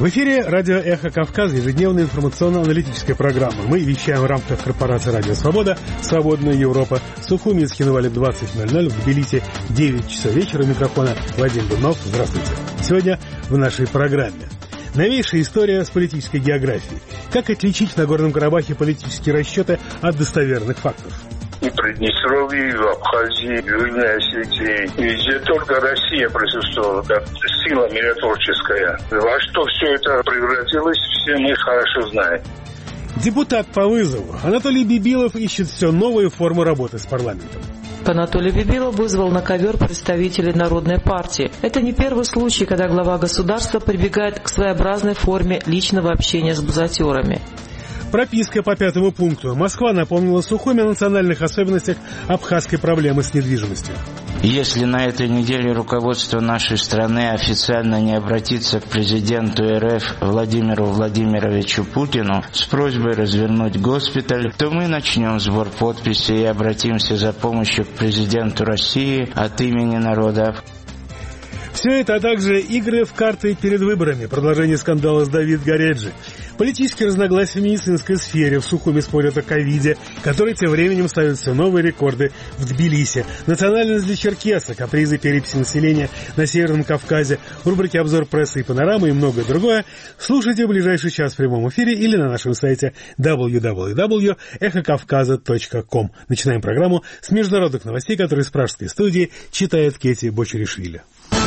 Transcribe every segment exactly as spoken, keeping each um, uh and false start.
В эфире радио «Эхо Кавказа», ежедневная информационно-аналитическая программа. Мы вещаем в рамках корпорации «Радио Свобода», «Свободная Европа», Сухуми из Хинвали двадцать ноль ноль, в Тбилиси девять часов вечера. У микрофона Вадим Дубнов. Здравствуйте. Сегодня в нашей программе новейшая история с политической географией. Как отличить в Нагорном Карабахе политические расчеты от достоверных фактов? И в Приднестровье, и в Абхазии, и в Южной Осетии. И везде только Россия присутствовала как сила миротворческая. Во что все это превратилось, все мы хорошо знаем. Депутат по вызову Анатолий Бибилов ищет все новые формы работы с парламентом. Анатолий Бибилов вызвал на ковер представителей Народной партии. Это не первый случай, когда глава государства прибегает к своеобразной форме личного общения с бузатерами. Прописка по пятому пункту. Москва напомнила Сухуми о национальных особенностях абхазской проблемы с недвижимостью. Если на этой неделе руководство нашей страны официально не обратится к президенту эр эф Владимиру Владимировичу Путину с просьбой развернуть госпиталь, то мы начнем сбор подписей и обратимся за помощью к президенту России от имени народа. Все это, а также игры в карты перед выборами, продолжение скандала с Давид Гареджи. Политические разногласия в медицинской сфере. В Сухуми спорят о ковиде, который тем временем ставит все новые рекорды в Тбилиси. Национальность для черкеса, капризы переписи населения на Северном Кавказе, в рубрике «Обзор прессы и панорамы» и многое другое. Слушайте в ближайший час в прямом эфире или на нашем сайте дабл ю дабл ю дабл ю точка эхо кавказа точка ком. Начинаем программу с международных новостей, которые из пражской студии читает Кети Бочеришвили.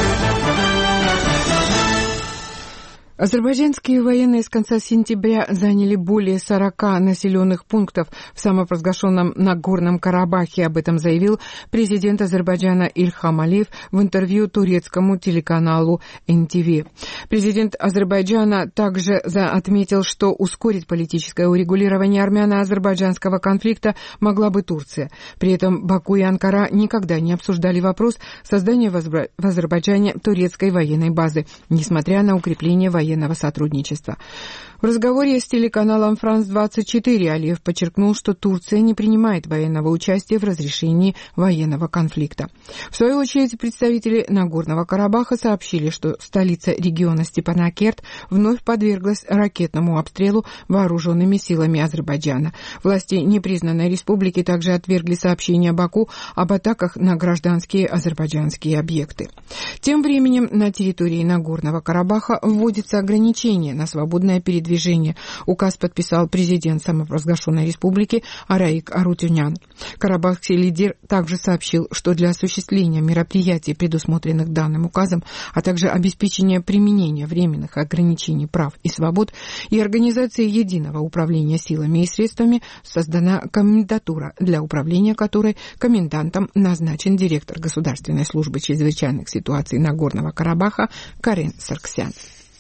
Азербайджанские военные с конца сентября заняли более сорока населенных пунктов в самопровозглашенном Нагорном Карабахе. Об этом заявил президент Азербайджана Ильхам Алиев в интервью турецкому телеканалу эн ти ви. Президент Азербайджана также отметил, что ускорить политическое урегулирование армяно-азербайджанского конфликта могла бы Турция. При этом Баку и Анкара никогда не обсуждали вопрос создания в Азербайджане турецкой военной базы, несмотря на укрепление военной военного сотрудничества. В разговоре с телеканалом Франс двадцать четыре Алиев подчеркнул, что Турция не принимает военного участия в разрешении военного конфликта. В свою очередь, представители Нагорного Карабаха сообщили, что столица региона Степанакерт вновь подверглась ракетному обстрелу вооруженными силами Азербайджана. Власти непризнанной республики также отвергли сообщения Баку об атаках на гражданские азербайджанские объекты. Тем временем на территории Нагорного Карабаха вводится ограничение на свободное передвижение. Указ подписал президент самопровозглашенной республики Араик Арутюнян. Карабахский лидер также сообщил, что для осуществления мероприятий, предусмотренных данным указом, а также обеспечения применения временных ограничений прав и свобод и организации единого управления силами и средствами, создана комендатура, для управления которой комендантом назначен директор Государственной службы чрезвычайных ситуаций Нагорного Карабаха Карен Сарксян.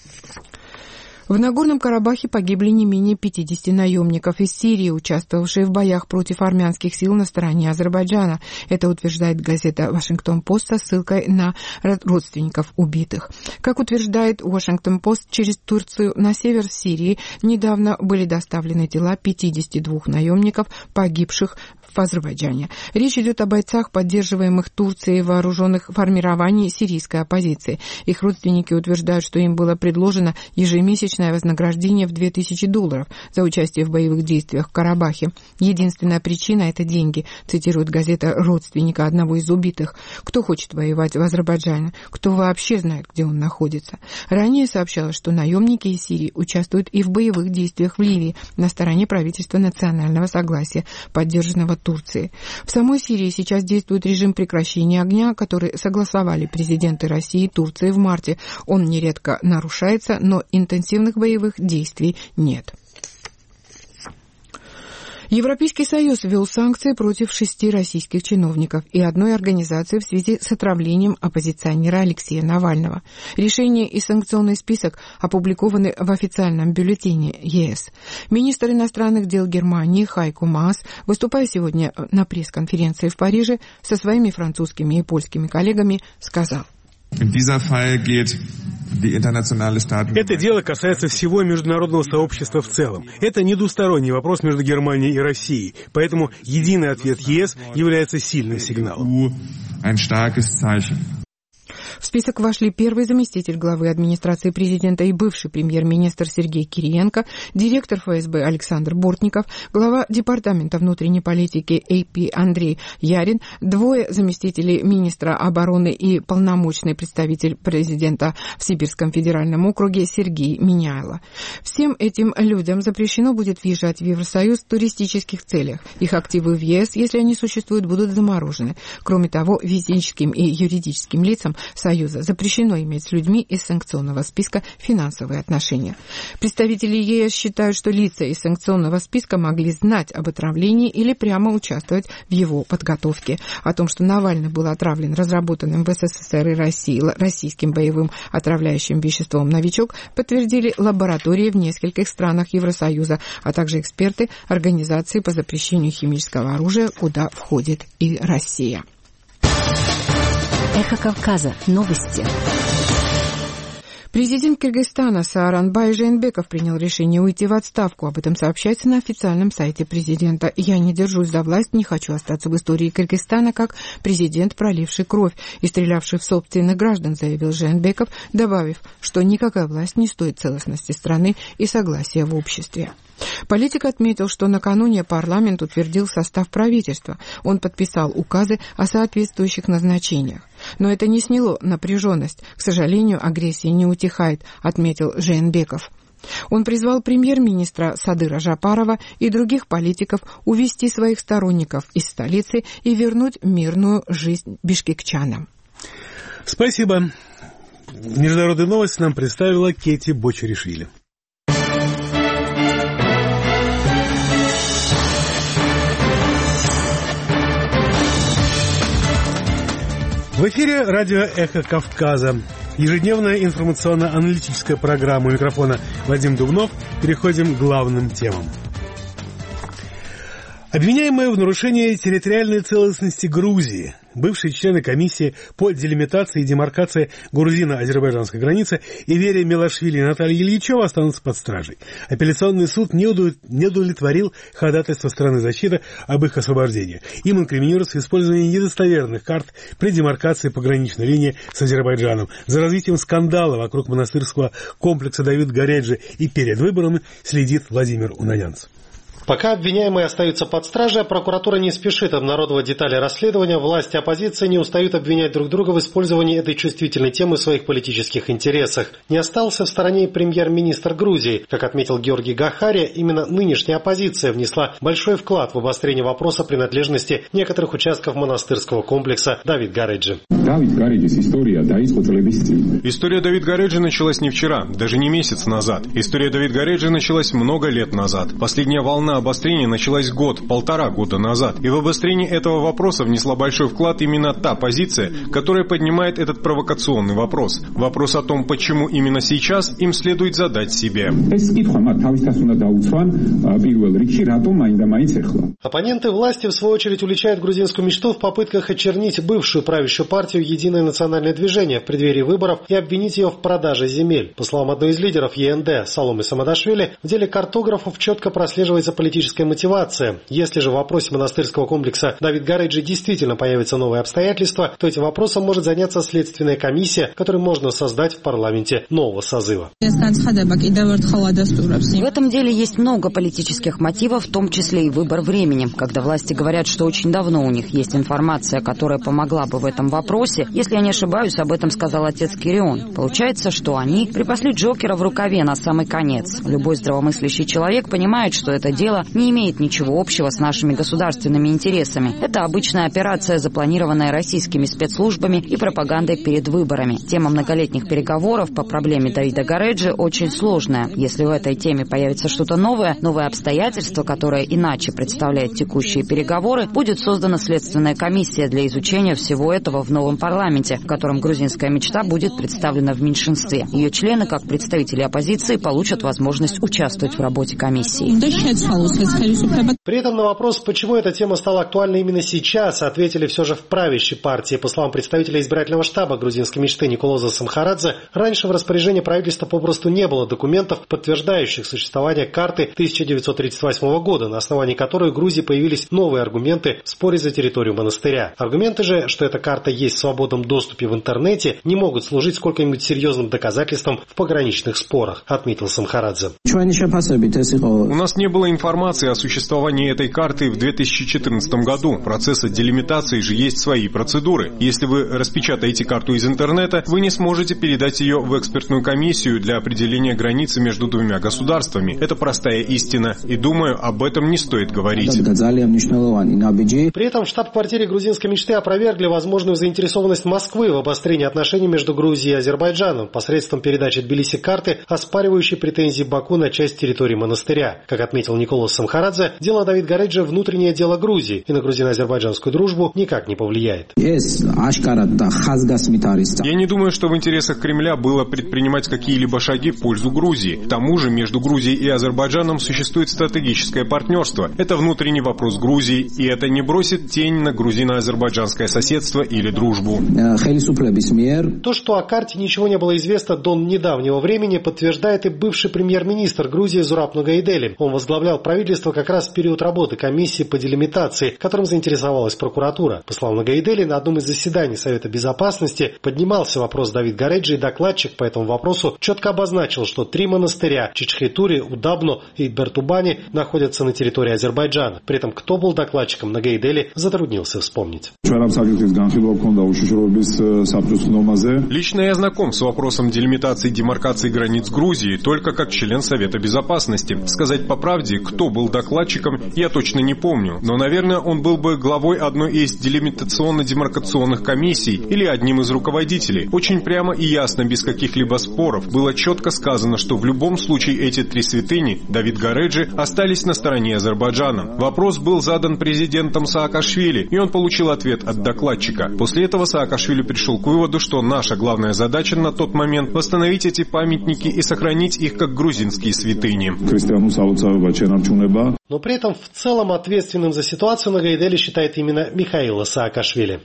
В Нагорном Карабахе погибли не менее пятидесяти наемников из Сирии, участвовавшие в боях против армянских сил на стороне Азербайджана. Это утверждает газета «Вашингтон-Пост» со ссылкой на родственников убитых. Как утверждает «Вашингтон-Пост», через Турцию на север Сирии недавно были доставлены тела пятидесяти двух наемников, погибших в Азербайджане. Речь идет о бойцах, поддерживаемых Турцией вооруженных формирований сирийской оппозиции. Их родственники утверждают, что им было предложено ежемесячное вознаграждение в две тысячи долларов за участие в боевых действиях в Карабахе. Единственная причина – это деньги, цитирует газета родственника одного из убитых. Кто хочет воевать в Азербайджане? Кто вообще знает, где он находится? Ранее сообщалось, что наемники из Сирии участвуют и в боевых действиях в Ливии на стороне правительства национального согласия, поддержанного Турции. В самой Сирии сейчас действует режим прекращения огня, который согласовали президенты России и Турции в марте. Он нередко нарушается, но интенсивных боевых действий нет. Европейский Союз ввел санкции против шести российских чиновников и одной организации в связи с отравлением оппозиционера Алексея Навального. Решение и санкционный список опубликованы в официальном бюллетене ЕС. Министр иностранных дел Германии Хайко Маас, выступая сегодня на пресс-конференции в Париже со своими французскими и польскими коллегами, сказал: Это дело касается всего международного сообщества в целом. Это не двусторонний вопрос между Германией и Россией, поэтому единый ответ ЕС является сильным сигналом. В список вошли первый заместитель главы администрации президента и бывший премьер-министр Сергей Кириенко, директор эф эс бэ Александр Бортников, глава департамента внутренней политики эй пи Андрей Ярин, двое заместителей министра обороны и полномочный представитель президента в Сибирском федеральном округе Сергей Миняйло. Всем этим людям запрещено будет въезжать в Евросоюз в туристических целях. Их активы в е эс, если они существуют, будут заморожены. Кроме того, физическим и юридическим лицам Союза запрещено иметь с людьми из санкционного списка финансовые отношения. Представители е эс считают, что лица из санкционного списка могли знать об отравлении или прямо участвовать в его подготовке. О том, что Навальный был отравлен разработанным в эс эс эс эр и России российским боевым отравляющим веществом «Новичок», подтвердили лаборатории в нескольких странах Евросоюза, а также эксперты Организации по запрещению химического оружия, куда входит и Россия. Эхо Кавказа. Новости. Президент Кыргызстана Сооронбай Жээнбеков принял решение уйти в отставку. Об этом сообщается на официальном сайте президента. «Я не держусь за власть, не хочу остаться в истории Кыргызстана как президент, проливший кровь и стрелявший в собственных граждан», заявил Жээнбеков, добавив, что никакая власть не стоит целостности страны и согласия в обществе. Политик отметил, что накануне парламент утвердил состав правительства. Он подписал указы о соответствующих назначениях. Но это не сняло напряженность. К сожалению, агрессия не утихает, отметил Жээнбеков. Он призвал премьер-министра Садыра Жапарова и других политиков увести своих сторонников из столицы и вернуть мирную жизнь бишкекчанам. Спасибо. Международные новости нам представила Кети Бочаришвили. В эфире радио «Эхо Кавказа». Ежедневная информационно-аналитическая программа. У микрофона Вадим Дубнов. Переходим к главным темам. Обвиняемые в нарушении территориальной целостности Грузии, бывшие члены комиссии по делимитации и демаркации грузино-азербайджанской границы Иверия Мелашвили и Наталья Ильичева останутся под стражей. Апелляционный суд не удовлетворил ходатайство стороны защиты об их освобождении. Им инкриминируется использование недостоверных карт при демаркации пограничной линии с Азербайджаном. За развитием скандала вокруг монастырского комплекса Давид Гореджи и перед выборами следит Владимир Унанянц. Пока обвиняемые остаются под стражей, прокуратура не спешит обнародовать детали расследования, власти и оппозиция не устают обвинять друг друга в использовании этой чувствительной темы в своих политических интересах. Не остался в стороне и премьер-министр Грузии. Как отметил Георгий Гахария, именно нынешняя оппозиция внесла большой вклад в обострение вопроса принадлежности некоторых участков монастырского комплекса Давид Гореджи. История Давид Гореджи началась не вчера, даже не месяц назад. История Давид Гореджи началась много лет назад. Последняя волна обострения началась год, полтора года назад. И в обострение этого вопроса внесла большой вклад именно та позиция, которая поднимает этот провокационный вопрос. Вопрос о том, почему именно сейчас, им следует задать себе. Оппоненты власти, в свою очередь, уличают грузинскую мечту в попытках очернить бывшую правящую партию «Единое национальное движение» в преддверии выборов и обвинить ее в продаже земель. По словам одной из лидеров е эн дэ Саломы Самадашвили, в деле картографов четко прослеживается политическая мотивация. Если же в вопросе монастырского комплекса Давид Гореджи действительно появятся новые обстоятельства, то этим вопросом может заняться следственная комиссия, которую можно создать в парламенте нового созыва. В этом деле есть много политических мотивов, в том числе и выбор времени, когда власти говорят, что очень давно у них есть информация, которая помогла бы в этом вопросе. Если я не ошибаюсь, об этом сказал отец Кирион. Получается, что они припасли Джокера в рукаве на самый конец. Любой здравомыслящий человек понимает, что это дело не имеет ничего общего с нашими государственными интересами. Это обычная операция, запланированная российскими спецслужбами и пропагандой перед выборами. Тема многолетних переговоров по проблеме Давида Гореджи очень сложная. Если в этой теме появится что-то новое, новое обстоятельство, которое иначе представляет текущие переговоры, будет создана следственная комиссия для изучения всего этого в новом парламенте, в котором грузинская мечта будет представлена в меньшинстве. Ее члены, как представители оппозиции, получат возможность участвовать в работе комиссии. При этом на вопрос, почему эта тема стала актуальной именно сейчас, ответили все же в правящей партии. По словам представителя избирательного штаба грузинской мечты Николоза Самхарадзе, раньше в распоряжении правительства попросту не было документов, подтверждающих существование карты тысяча девятьсот тридцать восьмого года, на основании которой в Грузии появились новые аргументы в споре за территорию монастыря. Аргументы же, что эта карта есть в свободном доступе в интернете, не могут служить сколько-нибудь серьезным доказательством в пограничных спорах, отметил Самхарадзе. У нас не было информации о существовании этой карты в две тысячи четырнадцатом году. Процесса делимитации же есть свои процедуры. Если вы распечатаете карту из интернета, вы не сможете передать ее в экспертную комиссию для определения границы между двумя государствами. Это простая истина, и думаю, об этом не стоит говорить. При этом в штаб-квартире грузинской мечты опровергли возможную заинтересованность Москвы в обострении отношений между Грузией и Азербайджаном посредством передачи Тбилиси карты, оспаривающей претензии Баку на часть территории монастыря. Как отметил Николос Самхарадзе, дело Давид Гареджи – внутреннее дело Грузии и на грузино-азербайджанскую дружбу никак не повлияет. Я не думаю, что в интересах Кремля было предпринимать какие-либо шаги в пользу Грузии. К тому же между Грузией и Азербайджаном существует стратегическое партнерство. Это внутренний вопрос Грузии, и это не бросит тень на грузино-азербайджанское соседство или дружбу. То, что о карте ничего не было известно до недавнего времени, подтверждает и бывший премьер-министр Грузии Зураб Нугайдели. Он возглавлял правительство как раз в период работы комиссии по делимитации, которым заинтересовалась прокуратура. По словам Нугайдели, на одном из заседаний Совета Безопасности поднимался вопрос Давид Гареджи, и докладчик по этому вопросу четко обозначил, что три монастыря – Чичхайтури, Удабно и Бертубани – находятся на территории Азербайджана. При этом кто был докладчиком, Нугайдели затруднился вспомнить. Лично я знаком с вопросом делимитации и демаркации границ Грузии только как член Совета Безопасности. Сказать по правде, кто был докладчиком, я точно не помню, но, наверное, он был бы главой одной из делимитационно-демаркационных комиссий или одним из руководителей. Очень прямо и ясно, без каких-либо споров, было четко сказано, что в любом случае эти три святыни, Давид Гареджи, остались на стороне Азербайджана. Вопрос был задан президентом Саакашвили, и он получил ответ от докладчика. После этого Саакашвили пришел к выводу, что наша главная задача на тот момент – восстановить эти памятники и сохранить их как грузинские святыни. Но при этом в целом ответственным за ситуацию Нугайдели считает именно Михаила Саакашвили.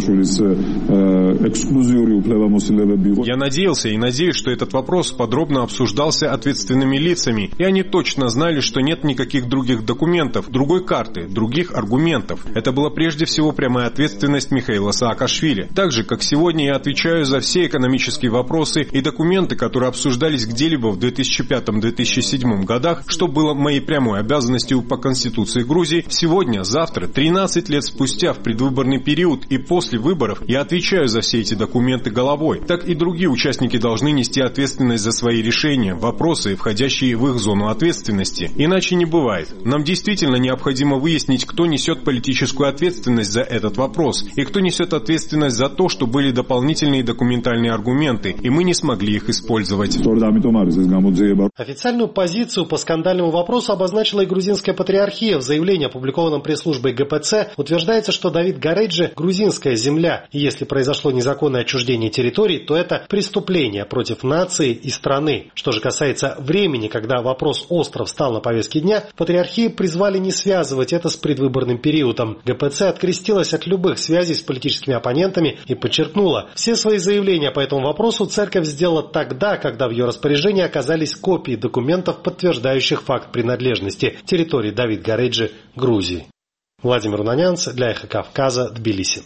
Я надеялся и надеюсь, что этот вопрос подробно обсуждался ответственными лицами, и они точно знали, что нет никаких других документов, другой карты, других аргументов. Это была прежде всего прямая ответственность Михаила Саакашвили. Так же, как сегодня я отвечаю за все экономические вопросы и документы, которые обсуждались где-либо в две тысячи пятом — две тысячи седьмом годах, что было моей прямой обязанностью по Конституции Грузии, сегодня, завтра, тринадцать лет спустя в предвыборный период и после выборов я отвечаю за все эти документы головой. Так и другие участники должны нести ответственность за свои решения, вопросы, входящие в их зону ответственности. Иначе не бывает. Нам действительно необходимо выяснить, кто несет политическую ответственность за этот вопрос и кто несет ответственность за то, что были дополнительные документальные аргументы, и мы не смогли их использовать. Официальную позицию по скандальному вопросу обозначила и грузинская патриархия. В заявлении, опубликованном пресс-службой ГПЦ, утверждается, что Давид Гареджи – грузинская земля, и если произошло незаконное отчуждение территорий, то это преступление против нации и страны. Что же касается времени, когда вопрос остро встал на повестке дня, патриархии призвали не связывать это с предвыборным периодом. ГПЦ открестилась от любых связей с политическими оппонентами и подчеркнула, все свои заявления по этому вопросу церковь сделала тогда, когда в ее распоряжении оказались копии документов, подтверждающих факт принадлежности территории Давид Гареджи Грузии. Владимир Унанянц для Эхо Кавказа, Тбилиси.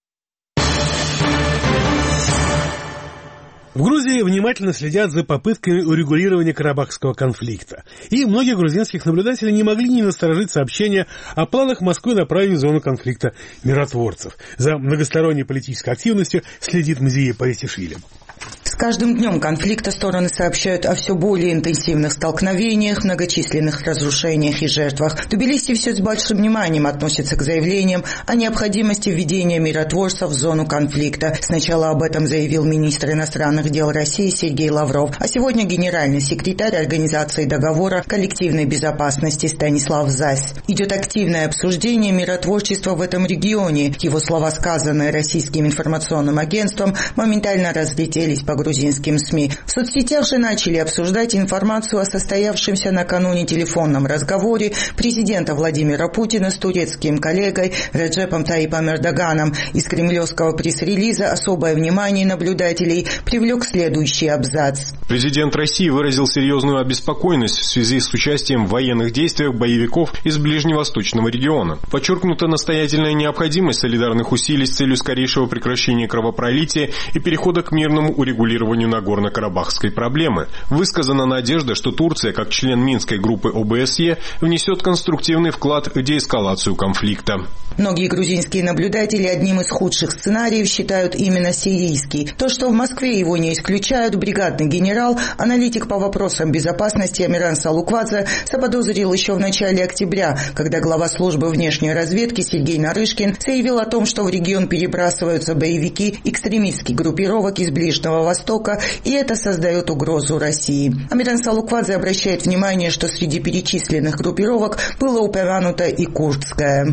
В Грузии внимательно следят за попытками урегулирования карабахского конфликта. И многие грузинских наблюдателей не могли не насторожить сообщения о планах Москвы направить в зону конфликта миротворцев. За многосторонней политической активностью следит Мзие Парисишвили. С каждым днем конфликта стороны сообщают о все более интенсивных столкновениях, многочисленных разрушениях и жертвах. Тбилиси все с большим вниманием относится к заявлениям о необходимости введения миротворцев в зону конфликта. Сначала об этом заявил министр иностранных дел России Сергей Лавров, а сегодня генеральный секретарь Организации договора коллективной безопасности Станислав Зась. Идет активное обсуждение миротворчества в этом регионе. Его слова, сказанные российским информационным агентством, моментально разлетелись по грузинским СМИ. В соцсетях же начали обсуждать информацию о состоявшемся накануне телефонном разговоре президента Владимира Путина с турецким коллегой Реджепом Таипом Эрдоганом. Из кремлевского пресс-релиза особое внимание наблюдателей привлек следующий абзац. Президент России выразил серьезную обеспокоенность в связи с участием в военных действиях боевиков из ближневосточного региона. Подчеркнута настоятельная необходимость солидарных усилий с целью скорейшего прекращения кровопролития и перехода к мирному урегулированию Нагорно-Карабахской проблемы. Высказана надежда, что Турция, как член Минской группы О Бэ Эс Е, внесет конструктивный вклад в деэскалацию конфликта. Многие грузинские наблюдатели одним из худших сценариев считают именно сирийский. То, что в Москве его не исключают, бригадный генерал, аналитик по вопросам безопасности Амиран Салуквадзе заподозрил еще в начале октября, когда глава службы внешней разведки Сергей Нарышкин заявил о том, что в регион перебрасываются боевики экстремистских группировок из Ближнего Востока, и это создает угрозу России. Амиран Салуквадзе обращает внимание, что среди перечисленных группировок было упомянуто и курдская.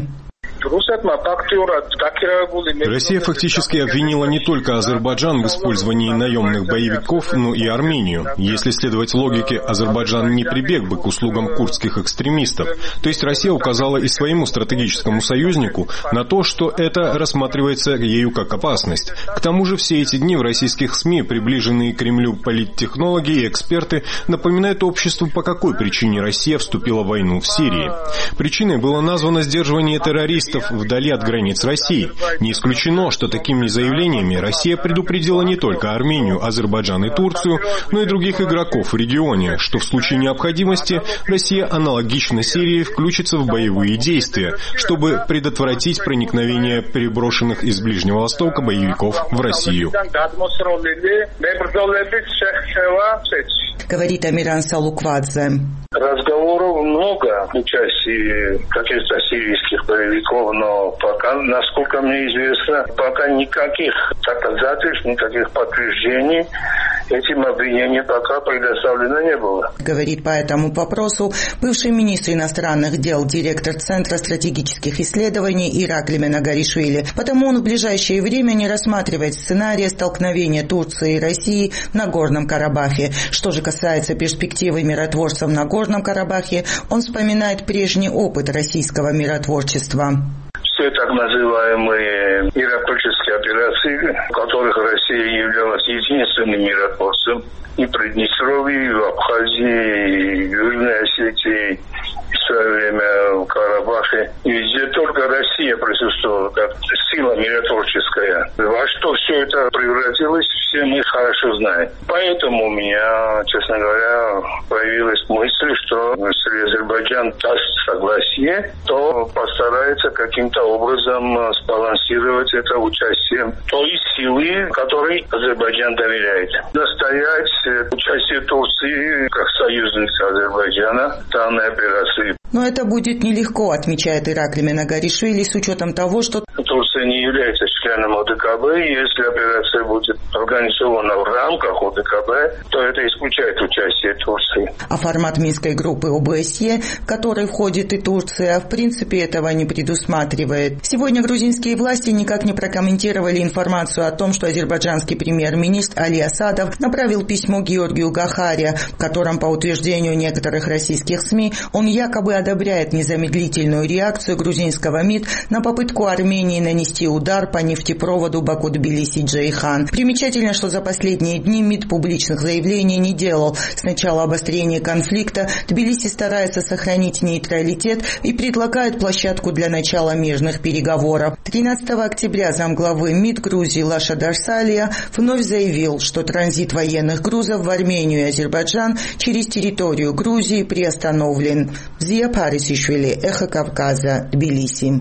Россия фактически обвинила не только Азербайджан в использовании наемных боевиков, но и Армению. Если следовать логике, Азербайджан не прибег бы к услугам курдских экстремистов. То есть Россия указала и своему стратегическому союзнику на то, что это рассматривается ею как опасность. К тому же все эти дни в российских СМИ приближенные к Кремлю политтехнологи и эксперты напоминают обществу, по какой причине Россия вступила в войну в Сирии. Причиной было названо сдерживание террористов вдали от границ России. Не исключено, что такими заявлениями Россия предупредила не только Армению, Азербайджан и Турцию, но и других игроков в регионе, что в случае необходимости Россия аналогично Сирии включится в боевые действия, чтобы предотвратить проникновение переброшенных из Ближнего Востока боевиков в Россию. Говорит Амиран Салуквадзе. Разговоров много в участии каких-то сирийских боевиков, но пока, насколько мне известно, пока никаких доказательств, никаких подтверждений этим обвинениям пока предоставлено не было. Говорит по этому вопросу бывший министр иностранных дел, директор Центра стратегических исследований Иракли Менагаришвили. Потому он в ближайшее время не рассматривает сценария столкновения Турции и России в Нагорном Карабахе. Что же касается перспективы миротворцев в Нагорном Карабахе, он вспоминает прежний опыт российского миротворчества. Все так называемые миротворческие операции, в которых Россия являлась единственным миротворцем и в Приднестровье, и в Абхазии, и в Южной Осетии, и в свое время в Карабахе. И везде только Россия присутствовала как сила миротворческая. Во что все это превратилось, все мы хорошо знаем. Поэтому у меня, честно говоря, появилась мысль, что если Азербайджан даст согласие, то постарается каким-то образом сбалансировать это участие той силы, которой Азербайджан доверяет. Настоять участие Турции как союзницы Азербайджана в данной операции. Но это будет нелегко, отмечает Иракли Менагаришвили, с учетом того, что Турция не является членом О Дэ Ка Бэ, и если операция будет организована в рамках О Дэ Ка Бэ, то это исключает участие Турции. А формат Минской группы О Бэ Эс Е, в который входит и Турция, в принципе этого не предусматривает. Сегодня грузинские власти никак не прокомментировали информацию о том, что азербайджанский премьер-министр Али Асадов направил письмо Георгию Гахари, в котором, по утверждению некоторых российских СМИ, он якобы одобряет незамедлительную реакцию грузинского МИД на попытку Армении нанести удар по нефтепроводу Баку-Тбилиси-Джейхан. Примечательно, что за последние дни МИД публичных заявлений не делал. С начала обострения конфликта Тбилиси старается сохранить нейтралитет и предлагает площадку для начала мирных переговоров. тринадцатого октября замглавы МИД Грузии Лаша Дарсалия вновь заявил, что транзит военных грузов в Армению и Азербайджан через территорию Грузии приостановлен. Зия Парисишвили, Эхо Кавказа, Тбилиси.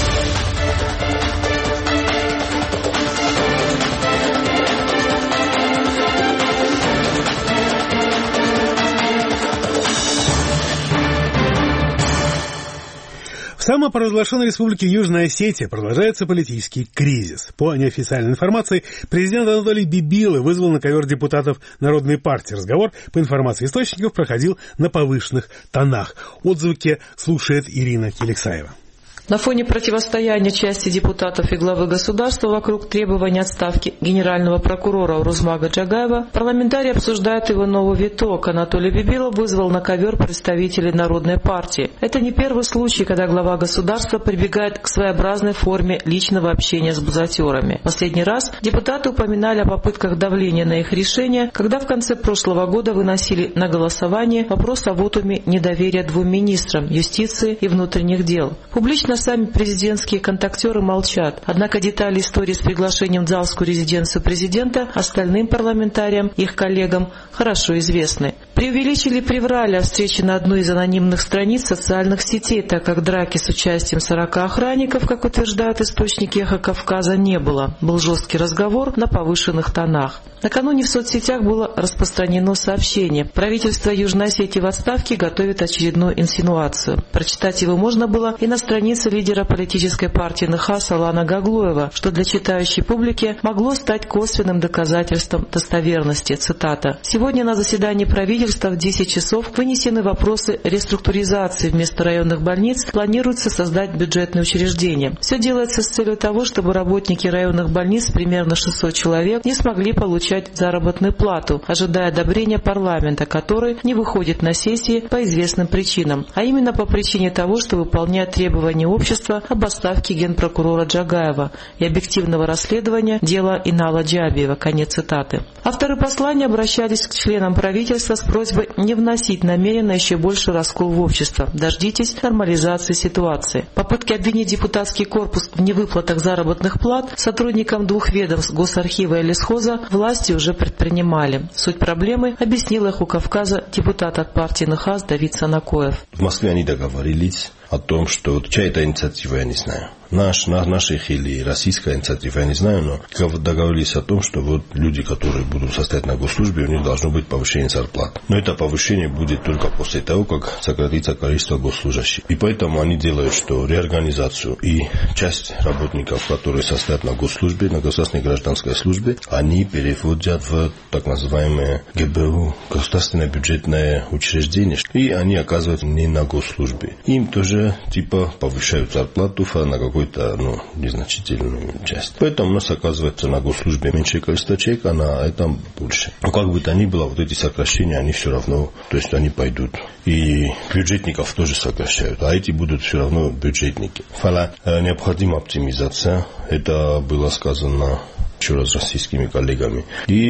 В самопровозглашенной республике Южная Осетия продолжается политический кризис. По неофициальной информации, президент Анатолий Бибилы вызвал на ковер депутатов Народной партии. Разговор, по информации источников, проходил на повышенных тонах. Отзвуки слушает Ирина Келексаева. На фоне противостояния части депутатов и главы государства вокруг требования отставки генерального прокурора Урузмага Джагаева, парламентарии обсуждают его новый виток. Анатолий Бибилов вызвал на ковер представителей Народной партии. Это не первый случай, когда глава государства прибегает к своеобразной форме личного общения с бузатерами. Последний раз депутаты упоминали о попытках давления на их решения, когда в конце прошлого года выносили на голосование вопрос о вотуме недоверия двум министрам – юстиции и внутренних дел. Публично сами президентские контактеры молчат, однако детали истории с приглашением в залскую резиденцию президента остальным парламентариям и их коллегам хорошо известны. Преувеличили, приврали о встрече на одной из анонимных страниц социальных сетей, так как драки с участием сорока охранников, как утверждают источники «Эхо Кавказа», не было. Был жесткий разговор на повышенных тонах. Накануне в соцсетях было распространено сообщение. Правительство Южной Осетии в отставке готовит очередную инсинуацию. Прочитать его можно было и на странице лидера политической партии НХАС Алана Гаглоева, что для читающей публики могло стать косвенным доказательством достоверности. Цитата. «Сегодня на заседании правительства в десять часов вынесены вопросы реструктуризации. Вместо районных больниц планируется создать бюджетные учреждения. Все делается с целью того, чтобы работники районных больниц, примерно шестьсот человек, не смогли получать заработную плату, ожидая одобрения парламента, который не выходит на сессии по известным причинам, а именно по причине того, что выполняет требования общества об отставке генпрокурора Джагаева и объективного расследования дела Инала Джабиева». Конец цитаты. Авторы послания обращались к членам правительства с просьбой не вносить намеренно еще больше раскол в общество. Дождитесь нормализации ситуации. Попытки обвинить депутатский корпус в невыплатах заработных плат сотрудникам двух ведомств Госархива и Лесхоза власти уже предпринимали. Суть проблемы объяснил «Эху Кавказа» депутат от партии НХАС Давид Санакоев. В Москве они договорились о том, что чья это инициатива, я не знаю. Наш, на, наших или российская инициатива, я не знаю, но договорились о том, что вот люди, которые будут состоять на госслужбе, у них должно быть повышение зарплат. Но это повышение будет только после того, как сократится количество госслужащих. И поэтому они делают, что реорганизацию и часть работников, которые состоят на госслужбе, на государственной гражданской службе, они переводят в так называемое ГБУ, государственное бюджетное учреждение, и они оказываются не на госслужбе. Им тоже типа повышают зарплату на какой какую-то ну, незначительную часть. Поэтому у нас оказывается на госслужбе меньшее количество человек, а на этом больше. Но как бы то ни было, вот эти сокращения, они все равно, то есть они пойдут. И бюджетников тоже сокращают, а эти будут все равно бюджетники. Фала, необходима оптимизация, это было сказано еще раз российскими коллегами.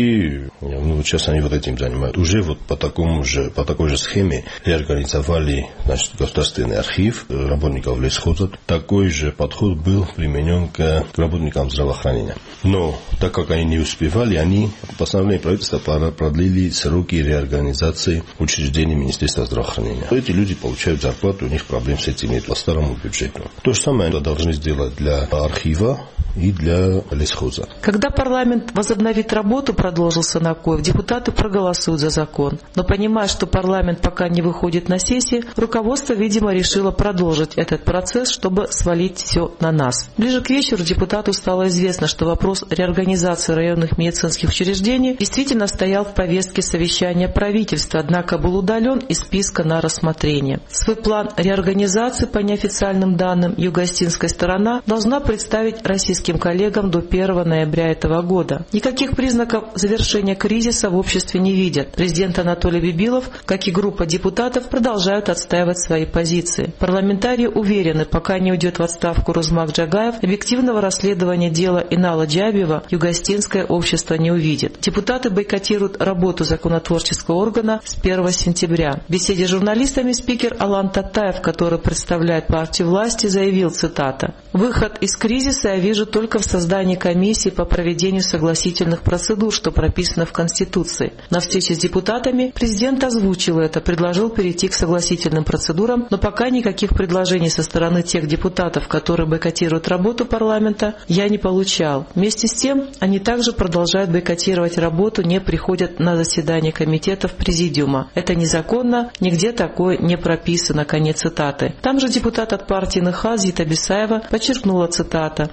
И ну, сейчас они вот этим занимаются. Уже вот по, такому же, по такой же схеме реорганизовали значит, государственный архив работников лесхоза. Такой же подход был применен к работникам здравоохранения. Но так как они не успевали, они постановлением правительства продлили сроки реорганизации учреждений Министерства здравоохранения. Эти люди получают зарплату, у них проблем с этим нет по старому бюджету. То же самое они должны сделать для архива и для лесхоза. Когда парламент возобновит работу, продолжил Санакоев, депутаты проголосуют за закон. Но понимая, что парламент пока не выходит на сессии, руководство, видимо, решило продолжить этот процесс, чтобы свалить все на нас. Ближе к вечеру депутату стало известно, что вопрос реорганизации районных медицинских учреждений действительно стоял в повестке совещания правительства, однако был удален из списка на рассмотрение. Свой план реорганизации, по неофициальным данным, юго-осетинская сторона должна представить российским коллегам до первого ноября этого года. Никаких признаков завершения кризиса в обществе не видят. Президент Анатолий Бибилов, как и группа депутатов, продолжают отстаивать свои позиции. Парламентарии уверены, пока не уйдет в отставку Урузмаг Джагаев, объективного расследования дела Инала Джабиева юго-осетинское общество не увидит. Депутаты бойкотируют работу законотворческого органа с первого сентября. В беседе с журналистами спикер Алан Татаев, который представляет партию власти, заявил, цитата, «Выход из кризиса я вижу только в создании комиссии по проведению согласительных процедур, что прописано в Конституции. На встрече с депутатами президент озвучил это, предложил перейти к согласительным процедурам, но пока никаких предложений со стороны тех депутатов, которые бойкотируют работу парламента, я не получал. Вместе с тем, они также продолжают бойкотировать работу, не приходят на заседание комитетов президиума. Это незаконно, нигде такое не прописано». Конец цитаты. Там же депутат от партии НХАС Зита Бесаева подчеркнула, цитата, «Ответственность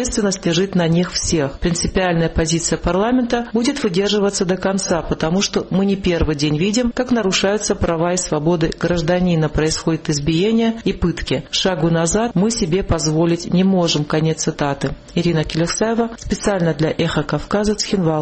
ответственность лежит на них всех. Принципиальная позиция парламента будет выдерживаться до конца, потому что мы не первый день видим, как нарушаются права и свободы гражданина, происходит избиение и пытки. Шагу назад мы себе позволить не можем. Конец цитаты. Ирина Келексаева, специально для «Эхо Кавказа», Цхинвал.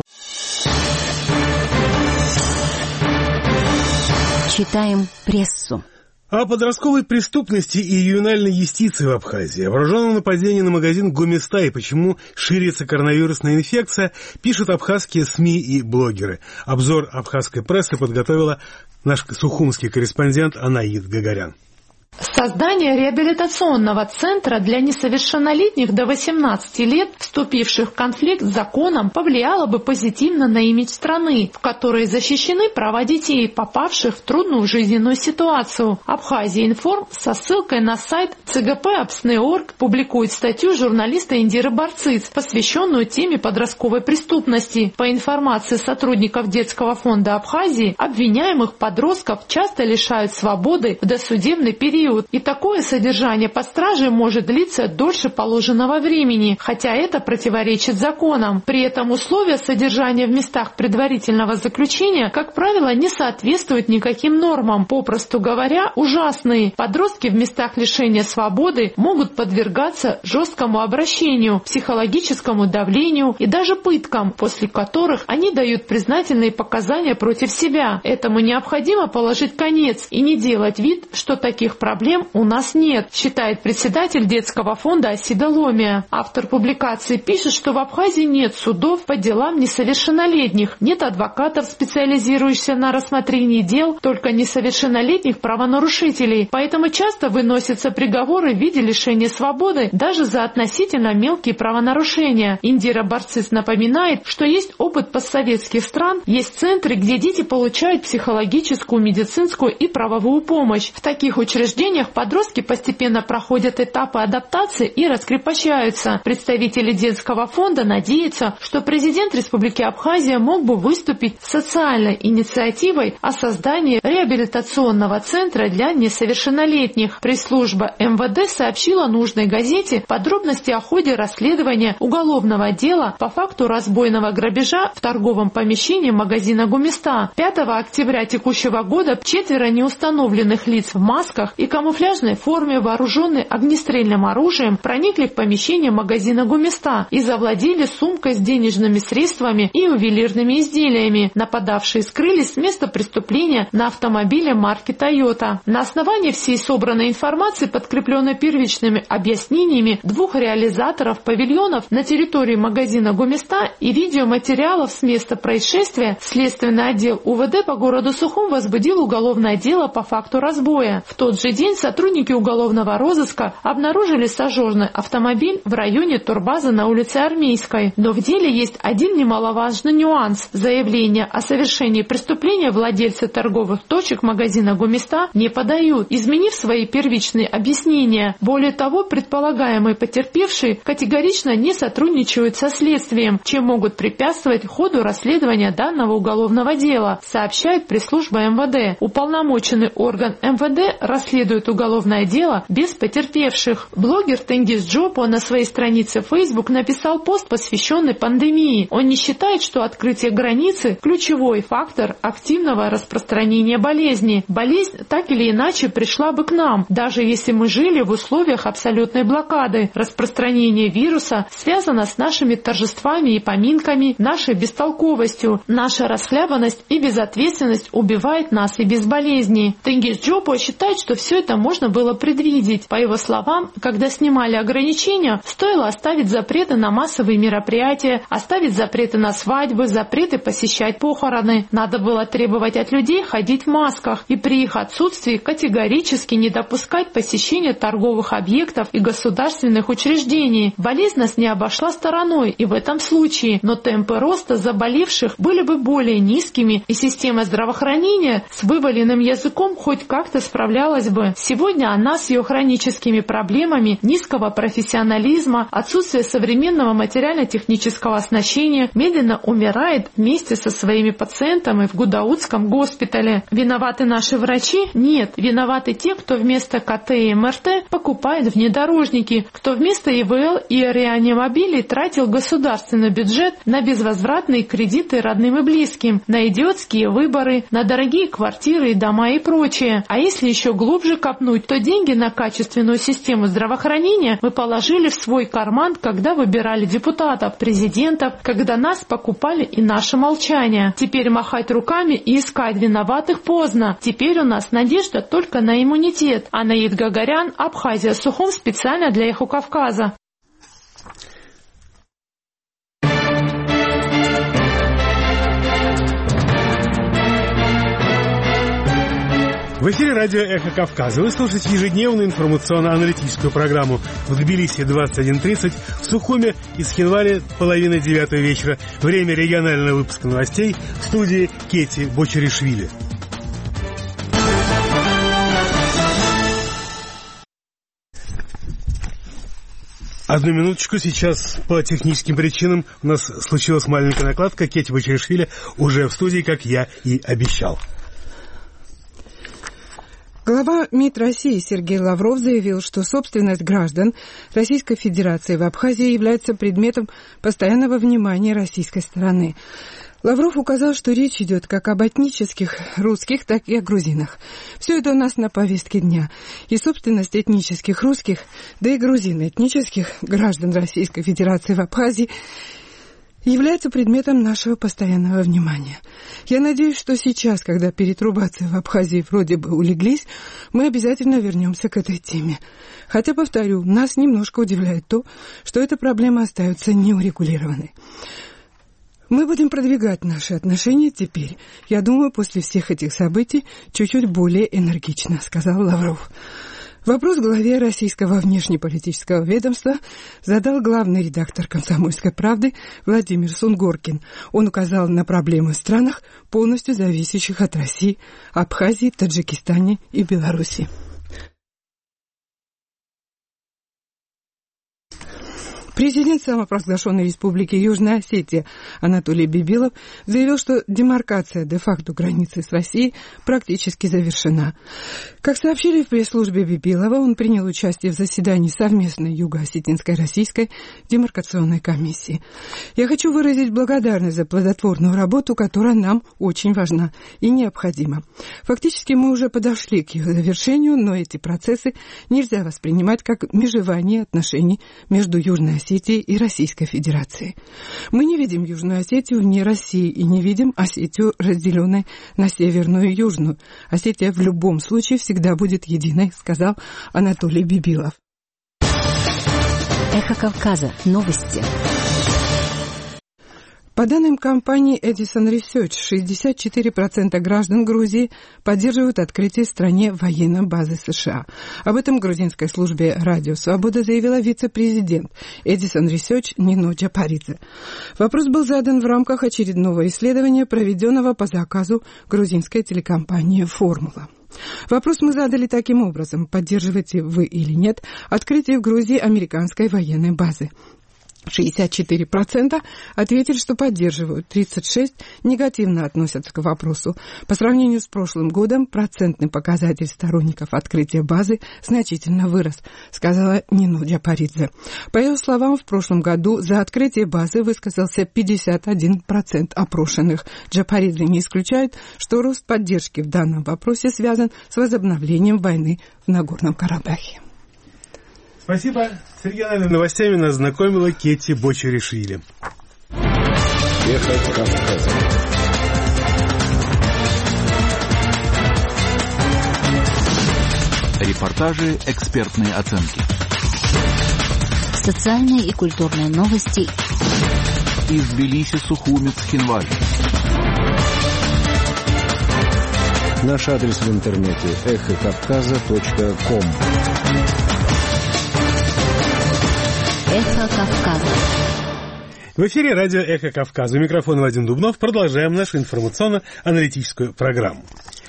Читаем прессу. О подростковой преступности и ювенальной юстиции в Абхазии, о вооруженном нападении на магазин Гоместа и почему ширится коронавирусная инфекция, пишут абхазские СМИ и блогеры. Обзор абхазской прессы подготовила наш сухумский корреспондент Анаид Гагарян. Создание реабилитационного центра для несовершеннолетних до восемнадцати лет, вступивших в конфликт с законом, повлияло бы позитивно на имидж страны, в которой защищены права детей, попавших в трудную жизненную ситуацию. Абхазия Информ со ссылкой на сайт цэ гэ пэ абсне точка орг публикует статью журналиста Индиры Барциц, посвященную теме подростковой преступности. По информации сотрудников детского фонда Абхазии, обвиняемых подростков часто лишают свободы в досудебный период. И такое содержание под стражей может длиться дольше положенного времени, хотя это противоречит законам. При этом условия содержания в местах предварительного заключения, как правило, не соответствуют никаким нормам. Попросту говоря, ужасные. Подростки в местах лишения свободы могут подвергаться жесткому обращению, психологическому давлению и даже пыткам, после которых они дают признательные показания против себя. Этому необходимо положить конец и не делать вид, что таких проблем Проблем у нас нет, считает председатель детского фонда Асида Ломия. Автор публикации пишет, что в Абхазии нет судов по делам несовершеннолетних, нет адвокатов, специализирующихся на рассмотрении дел только несовершеннолетних правонарушителей, поэтому часто выносятся приговоры в виде лишения свободы даже за относительно мелкие правонарушения. Индира Барциц напоминает, что есть опыт постсоветских стран, есть центры, где дети получают психологическую, медицинскую и правовую помощь. В таких учреждениях подростки постепенно проходят этапы адаптации и раскрепощаются. Представители детского фонда надеются, что президент Республики Абхазия мог бы выступить с социальной инициативой о создании реабилитационного центра для несовершеннолетних. Пресс-служба эм вэ дэ сообщила нужной газете подробности о ходе расследования уголовного дела по факту разбойного грабежа в торговом помещении магазина Гоместа. пятого октября текущего года четверо неустановленных лиц в масках и камуфляжной форме, вооруженные огнестрельным оружием, проникли в помещение магазина Гоместа и завладели сумкой с денежными средствами и ювелирными изделиями. Нападавшие скрылись с места преступления на автомобиле марки Toyota. На основании всей собранной информации, подкрепленной первичными объяснениями двух реализаторов павильонов на территории магазина Гоместа и видеоматериалов с места происшествия, следственный отдел у вэ дэ по городу Сухум возбудил уголовное дело по факту разбоя. В тот же день сотрудники уголовного розыска обнаружили сожженный автомобиль в районе турбазы на улице Армейской. Но в деле есть один немаловажный нюанс. Заявление о совершении преступления владельцы торговых точек магазина Гоместа не подают, изменив свои первичные объяснения. Более того, предполагаемые потерпевшие категорично не сотрудничают со следствием, чем могут препятствовать ходу расследования данного уголовного дела, сообщает пресс-служба эм вэ дэ. Уполномоченный орган эм вэ дэ расследует уголовное дело без потерпевших. Блогер Тенгиз Джопо на своей странице Facebook написал пост, посвященный пандемии. Он не считает, что открытие границы – ключевой фактор активного распространения болезни. Болезнь так или иначе пришла бы к нам, даже если мы жили в условиях абсолютной блокады. Распространение вируса связано с нашими торжествами и поминками, нашей бестолковостью. Наша расхлябанность и безответственность убивает нас и без болезни. Тенгиз Джопо считает, что все это можно было предвидеть. По его словам, когда снимали ограничения, стоило оставить запреты на массовые мероприятия, оставить запреты на свадьбы, запреты посещать похороны. Надо было требовать от людей ходить в масках и при их отсутствии категорически не допускать посещения торговых объектов и государственных учреждений. Болезнь нас не обошла стороной и в этом случае, но темпы роста заболевших были бы более низкими, и система здравоохранения с вываленным языком хоть как-то справлялась бы. перспективы. Сегодня она с ее хроническими проблемами низкого профессионализма, отсутствия современного материально-технического оснащения медленно умирает вместе со своими пациентами в Гудаутском госпитале. Виноваты наши врачи? Нет. Виноваты те, кто вместо КТ и эм эр тэ покупает внедорожники, кто вместо и вэ эл и реанимобилей тратил государственный бюджет на безвозвратные кредиты родным и близким, на идиотские выборы, на дорогие квартиры и дома и прочее. А если еще глубже копнуть, то деньги на качественную систему здравоохранения мы положили в свой карман, когда выбирали депутатов, президентов, когда нас покупали и наше молчание. Теперь махать руками и искать виноватых поздно. Теперь у нас надежда только на иммунитет. Анаид Гагарян, Абхазия, Сухум, специально для Эхо Кавказа. В эфире радио «Эхо Кавказа». Вы слушаете ежедневную информационно-аналитическую программу в Тбилиси двадцать один тридцать, в Сухуме и Схинвале половина девятого вечера. Время регионального выпуска новостей в студии Кети Бочеришвили. Одну минуточку, сейчас по техническим причинам у нас случилась маленькая накладка. Кети Бочеришвили уже в студии, как я и обещал. Глава МИД России Сергей Лавров заявил, что собственность граждан Российской Федерации в Абхазии является предметом постоянного внимания российской стороны. Лавров указал, что речь идет как об этнических русских, так и о грузинах. Все это у нас на повестке дня. И собственность этнических русских, да и грузин этнических граждан Российской Федерации в Абхазии является предметом нашего постоянного внимания. Я надеюсь, что сейчас, когда перетрубации в Абхазии вроде бы улеглись, мы обязательно вернемся к этой теме. Хотя, повторю, нас немножко удивляет то, что эта проблема остается неурегулированной. Мы будем продвигать наши отношения теперь, я думаю, после всех этих событий, чуть-чуть более энергично, сказал Лавров. Вопрос главе российского внешнеполитического ведомства задал главный редактор «Комсомольской правды» Владимир Сунгоркин. Он указал на проблемы в странах, полностью зависящих от России, Абхазии, Таджикистане и Беларуси. Президент самопровозглашенной республики Южная Осетия Анатолий Бибилов заявил, что демаркация де-факто границы с Россией практически завершена. Как сообщили в пресс-службе Бибилова, он принял участие в заседании совместной Юго-Осетинской российской демаркационной комиссии. Я хочу выразить благодарность за плодотворную работу, которая нам очень важна и необходима. Фактически мы уже подошли к ее завершению, но эти процессы нельзя воспринимать как межевание отношений между Южной Осетией и Российской Федерацией. Мы не видим Южную Осетию вне России и не видим Осетию, разделенной на Северную и Южную. Осетия в любом случае всегда будет единой, сказал Анатолий Бибилов. Эхо Кавказа. Новости. По данным компании Edison Research, шестьдесят четыре процента граждан Грузии поддерживают открытие в стране военной базы США. Об этом грузинской службе «Радио Свобода» заявила вице-президент Edison Research Нино Джапаридзе. Вопрос был задан в рамках очередного исследования, проведенного по заказу грузинской телекомпании «Формула». Вопрос мы задали таким образом: поддерживаете вы или нет открытие в Грузии американской военной базы? шестьдесят четыре процента ответили, что поддерживают, тридцать шесть процентов негативно относятся к вопросу. По сравнению с прошлым годом процентный показатель сторонников открытия базы значительно вырос, сказала Нино Джапаридзе. По ее словам, в прошлом году за открытие базы высказался пятьдесят один процент опрошенных. Джапаридзе не исключает, что рост поддержки в данном вопросе связан с возобновлением войны в Нагорном Карабахе. Спасибо. С региональными новостями нас знакомила Кети Бочеришвили. Эхо Кавказа. Репортажи, экспертные оценки. Социальные и культурные новости. Из Тбилиси, Сухуми, Схинвали. Наш адрес в интернете эхо кавказа точка ком. Эхо Кавказа. В эфире радио «Эхо Кавказа». У микрофона Вадим Дубнов. Продолжаем нашу информационно-аналитическую программу.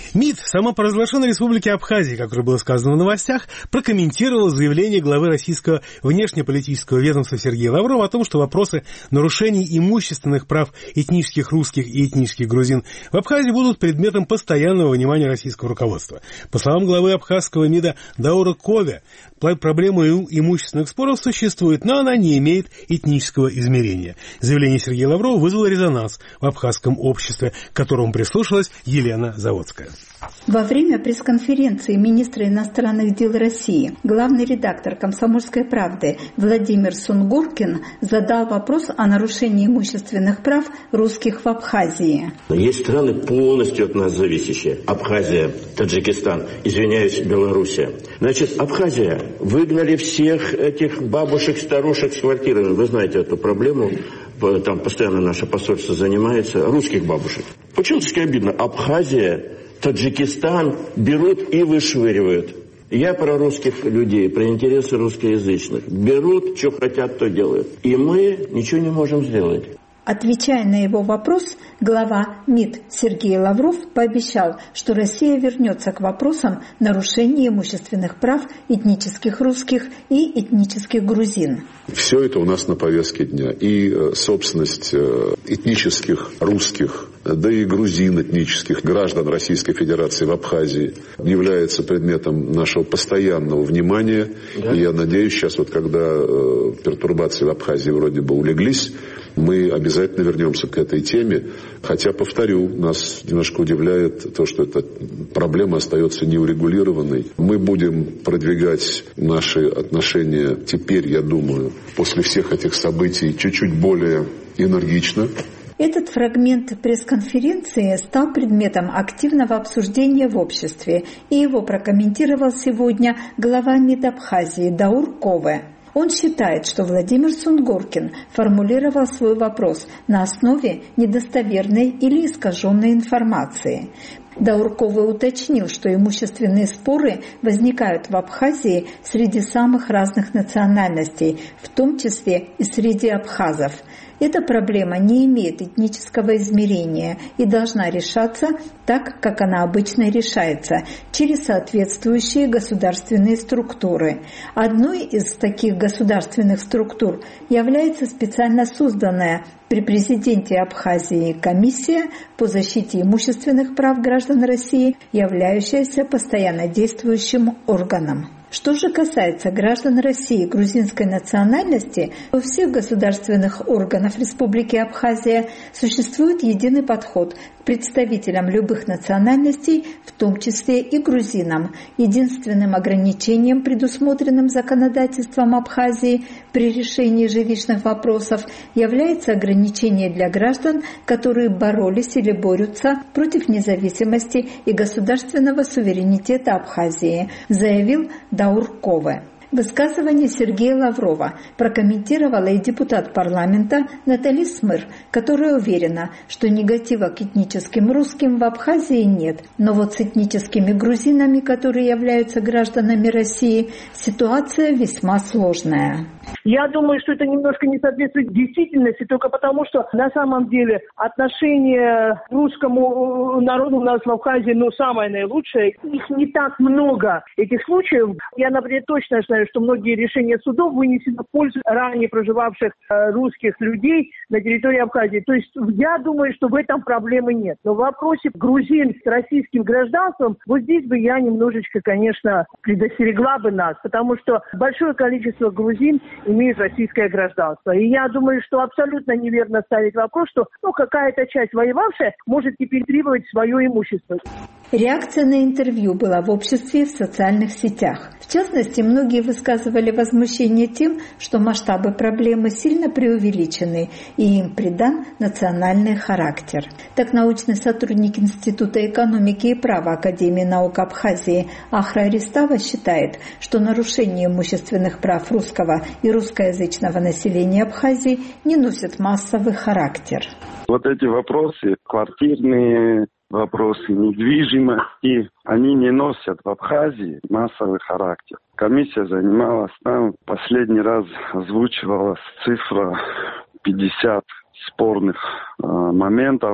МИД самопровозглашенной республики Абхазии, как уже было сказано в новостях, прокомментировал заявление главы российского внешнеполитического ведомства Сергея Лаврова о том, что вопросы нарушений имущественных прав этнических русских и этнических грузин в Абхазии будут предметом постоянного внимания российского руководства. По словам главы абхазского МИДа Даура Кове, проблема имущественных споров существует, но она не имеет этнического измерения. Заявление Сергея Лаврова вызвало резонанс в абхазском обществе, к которому прислушалась Елена Заводская. Во время пресс-конференции министра иностранных дел России главный редактор «Комсомольской правды» Владимир Сунгоркин задал вопрос о нарушении имущественных прав русских в Абхазии. Есть страны полностью от нас зависящие. Абхазия, Таджикистан, извиняюсь, Белоруссия. Значит, Абхазия. Выгнали всех этих бабушек, старушек с квартирами. Вы знаете эту проблему. Там постоянно наше посольство занимается. Русских бабушек. По-человечески обидно. Абхазия, Таджикистан берут и вышвыривают. Я про русских людей, про интересы русскоязычных. Берут, что хотят, то делают. И мы ничего не можем сделать. Отвечая на его вопрос, глава МИД Сергей Лавров пообещал, что Россия вернется к вопросам нарушения имущественных прав этнических русских и этнических грузин. Все это у нас на повестке дня. И собственность этнических русских, да и грузин этнических граждан Российской Федерации в Абхазии является предметом нашего постоянного внимания. Да. И я надеюсь, сейчас вот когда пертурбации в Абхазии вроде бы улеглись, мы обязательно вернемся к этой теме. Хотя, повторю, нас немножко удивляет то, что эта проблема остается неурегулированной. Мы будем продвигать наши отношения теперь, я думаю, после всех этих событий чуть-чуть более энергично. Этот фрагмент пресс-конференции стал предметом активного обсуждения в обществе, и его прокомментировал сегодня глава МИД Абхазии Даур Кове. Он считает, что Владимир Сунгоркин формулировал свой вопрос на основе недостоверной или искаженной информации. Даурковый уточнил, что имущественные споры возникают в Абхазии среди самых разных национальностей, в том числе и среди абхазов. Эта проблема не имеет этнического измерения и должна решаться так, как она обычно решается, через соответствующие государственные структуры. Одной из таких государственных структур является специально созданная при президенте Абхазии комиссия по защите имущественных прав граждан России, являющаяся постоянно действующим органом. Что же касается граждан России грузинской национальности, во всех государственных органах Республики Абхазия существует единый подход к представителям любых национальностей, в том числе и грузинам. Единственным ограничением, предусмотренным законодательством Абхазии при решении жилищных вопросов, является ограничение для граждан, которые боролись или борются против независимости и государственного суверенитета Абхазии, заявил Даур Кове. Высказывание Сергея Лаврова прокомментировала и депутат парламента Натали Смыр, которая уверена, что негатива к этническим русским в Абхазии нет, но вот с этническими грузинами, которые являются гражданами России, ситуация весьма сложная. Я думаю, что это немножко не соответствует действительности, только потому, что на самом деле отношение к русскому народу у нас в Абхазии, ну, самое наилучшее. Их не так много, этих случаев. Я, например, точно знаю, что многие решения судов вынесены в пользу ранее проживавших э, русских людей на территории Абхазии. То есть я думаю, что в этом проблемы нет. Но в вопросе грузин с российским гражданством, вот здесь бы я немножечко, конечно, предостерегла бы нас, потому что большое количество грузин имеют российское гражданство. И я думаю, что абсолютно неверно ставить вопрос, что ну, какая-то часть воевавшая может теперь требовать свое имущество. Реакция на интервью была в обществе и в социальных сетях. В частности, многие высказывали возмущение тем, что масштабы проблемы сильно преувеличены и им придан национальный характер. Так научный сотрудник Института экономики и права Академии наук Абхазии Ахра Аристава считает, что нарушение имущественных прав русского и русскоязычного населения Абхазии не носит массовый характер. Вот эти вопросы, квартирные вопросы недвижимости, они не носят в Абхазии массовый характер. Комиссия занималась там, последний раз озвучивалась цифра пятьдесят спорных э, моментов,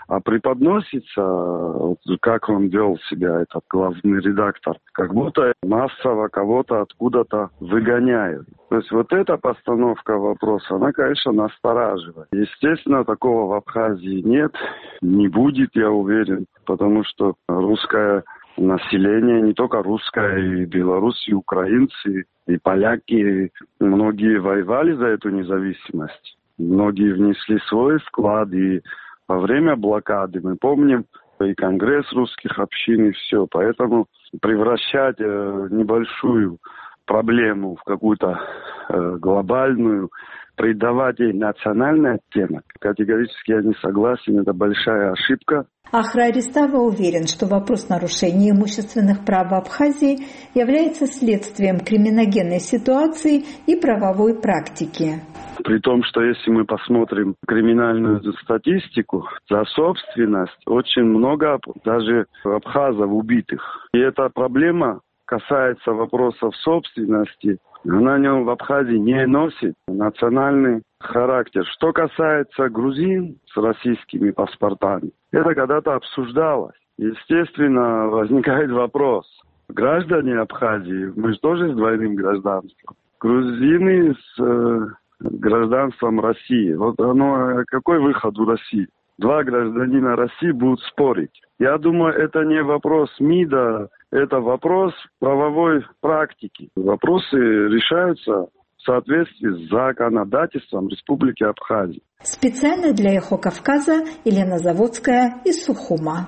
А преподносится, вот, как он вел себя, этот главный редактор, как будто массово кого-то откуда-то выгоняют. То есть вот эта постановка вопроса, она, конечно, настораживает. Естественно, такого в Абхазии нет, не будет, я уверен, потому что русское население, не только русское, и белорусы, и украинцы, и поляки, многие воевали за эту независимость. Многие внесли свой вклад, и во время блокады, мы помним, и Конгресс русских общин, и все. Поэтому превращать э, небольшую проблему в какую-то э, глобальную, придавать ей национальный оттенок, категорически я не согласен, это большая ошибка. Ахра Аристава уверен, что вопрос нарушения имущественных прав в Абхазии является следствием криминогенной ситуации и правовой практики. При том, что если мы посмотрим криминальную статистику, за собственность очень много даже абхазов убитых. И эта проблема касается вопросов собственности, она в Абхазии не носит национальный характер. Что касается грузин с российскими паспортами, это когда-то обсуждалось. Естественно, возникает вопрос. Граждане Абхазии, мы же тоже с двойным гражданством. Грузины с э, гражданством России. Вот оно, какой выход у России? Два гражданина России будут спорить. Я думаю, это не вопрос МИДа, это вопрос правовой практики. Вопросы решаются в соответствии с законодательством Республики Абхазия. Специально для «Эхо Кавказа» Елена Заводская из Сухума.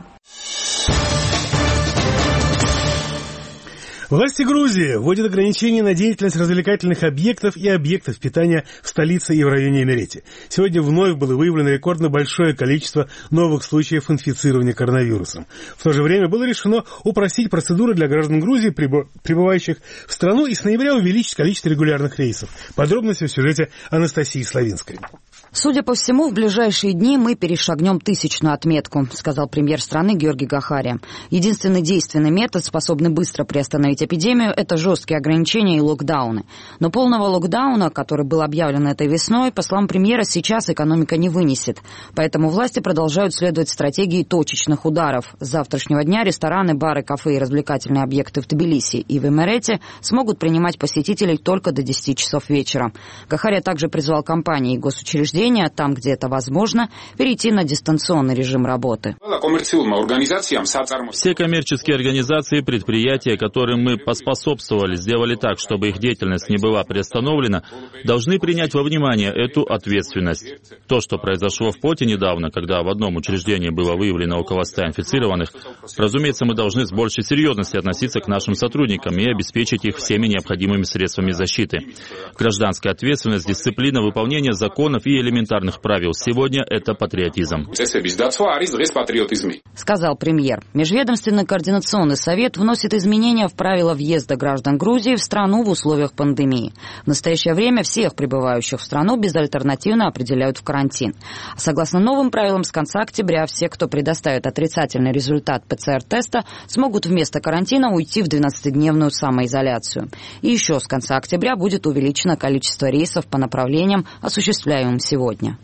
Власти Грузии вводят ограничения на деятельность развлекательных объектов и объектов питания в столице и в районе Имерети. Сегодня вновь было выявлено рекордно большое количество новых случаев инфицирования коронавирусом. В то же время было решено упростить процедуры для граждан Грузии, прибывающих в страну, и с ноября увеличить количество регулярных рейсов. Подробности в сюжете Анастасии Славинской. Судя по всему, в ближайшие дни мы перешагнем тысячную отметку, сказал премьер страны Георгий Гахария. Единственный действенный метод, способный быстро приостановить эпидемию, это жесткие ограничения и локдауны. Но полного локдауна, который был объявлен этой весной, по словам премьера, сейчас экономика не вынесет. Поэтому власти продолжают следовать стратегии точечных ударов. С завтрашнего дня рестораны, бары, кафе и развлекательные объекты в Тбилиси и в Имерете смогут принимать посетителей только до десяти часов вечера. Гахария также призвал компании и госучреждения, там, где это возможно, перейти на дистанционный режим работы. Все коммерческие организации и предприятия, которым мы поспособствовали, сделали так, чтобы их деятельность не была приостановлена, должны принять во внимание эту ответственность. То, что произошло в Поте недавно, когда в одном учреждении было выявлено около ста инфицированных, разумеется, мы должны с большей серьезностью относиться к нашим сотрудникам и обеспечить их всеми необходимыми средствами защиты. Гражданская ответственность, дисциплина, выполнение законов и элементарных правил. Сегодня это патриотизм. Сказал премьер. Межведомственный координационный совет вносит изменения в правила въезда граждан Грузии в страну в условиях пандемии. В настоящее время всех прибывающих в страну безальтернативно определяют в карантин. Согласно новым правилам, с конца октября все, кто предоставит отрицательный результат ПЦР-теста, смогут вместо карантина уйти в двенадцатидневную самоизоляцию. И еще с конца октября будет увеличено количество рейсов по направлениям, осуществляемым сегодня.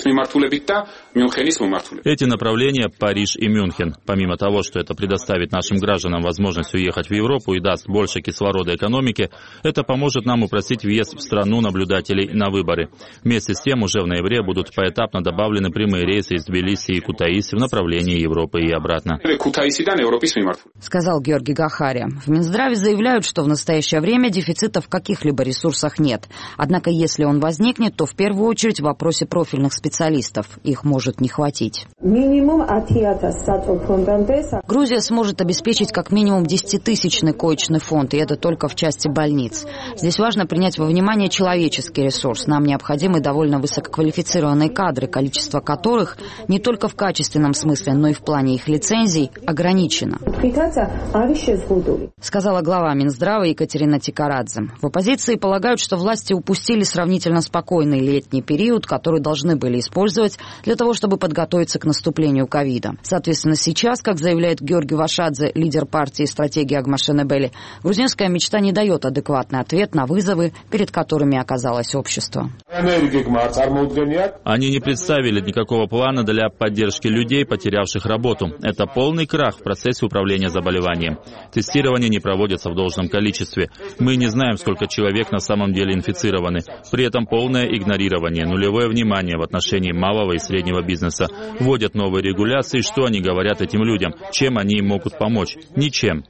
Эти направления – Париж и Мюнхен. Помимо того, что это предоставит нашим гражданам возможность уехать в Европу и даст больше кислорода экономике, это поможет нам упростить въезд в страну наблюдателей на выборы. Вместе с тем, уже в ноябре будут поэтапно добавлены прямые рейсы из Тбилиси и Кутаиси в направлении Европы и обратно. Сказал Георгий Гахария. В Минздраве заявляют, что в настоящее время дефицита в каких-либо ресурсах нет. Однако, если он возникнет, то в первую очередь в вопросе профильных специалистов. Их может не хватить. Грузия сможет обеспечить как минимум десятитысячный коечный фонд, и это только в части больниц. Здесь важно принять во внимание человеческий ресурс. Нам необходимы довольно высококвалифицированные кадры, количество которых не только в качественном смысле, но и в плане их лицензий ограничено. Сказала глава Минздрава Екатерина Тикарадзе. В оппозиции полагают, что власти упустили сравнительно спокойный летний период, который должны должны были использовать для того, чтобы подготовиться к наступлению ковида. Соответственно, сейчас, как заявляет Георгий Вашадзе, лидер партии «Стратегия Агмашенебели», грузинская мечта не дает адекватный ответ на вызовы, перед которыми оказалось общество. Они не представили никакого плана для поддержки людей, потерявших работу. Это полный крах в процессе управления заболеванием. Тестирование не проводится в должном количестве. Мы не знаем, сколько человек на самом деле инфицированы. При этом полное игнорирование, нулевое внимание в отношении малого и среднего бизнеса. Вводят новые регуляции. Что они говорят этим людям? Чем они им могут помочь? Ничем.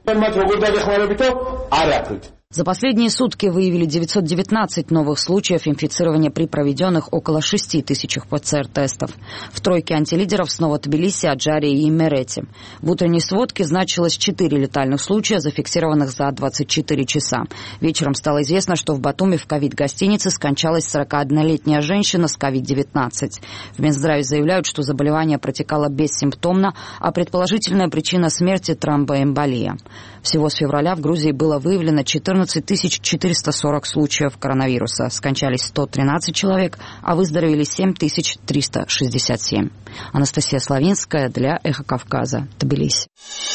За последние сутки выявили девятьсот девятнадцать новых случаев инфицирования при проведенных около шести тысячах ПЦР-тестов. В тройке антилидеров снова Тбилиси, Аджария и Имерети. В утренней сводке значилось четыре летальных случая, зафиксированных за двадцать четыре часа. Вечером стало известно, что в Батуми в ковид-гостинице скончалась сорокаоднолетняя женщина с ковид девятнадцать. В Минздраве заявляют, что заболевание протекало бессимптомно, а предположительная причина смерти – тромбоэмболия. Всего с февраля в Грузии было выявлено четырнадцать тысяч четыреста сорок случаев коронавируса. Скончались сто тринадцать человек, а выздоровели семь тысяч триста шестьдесят семь. Анастасия Славинская для «Эхо Кавказа», Тбилиси.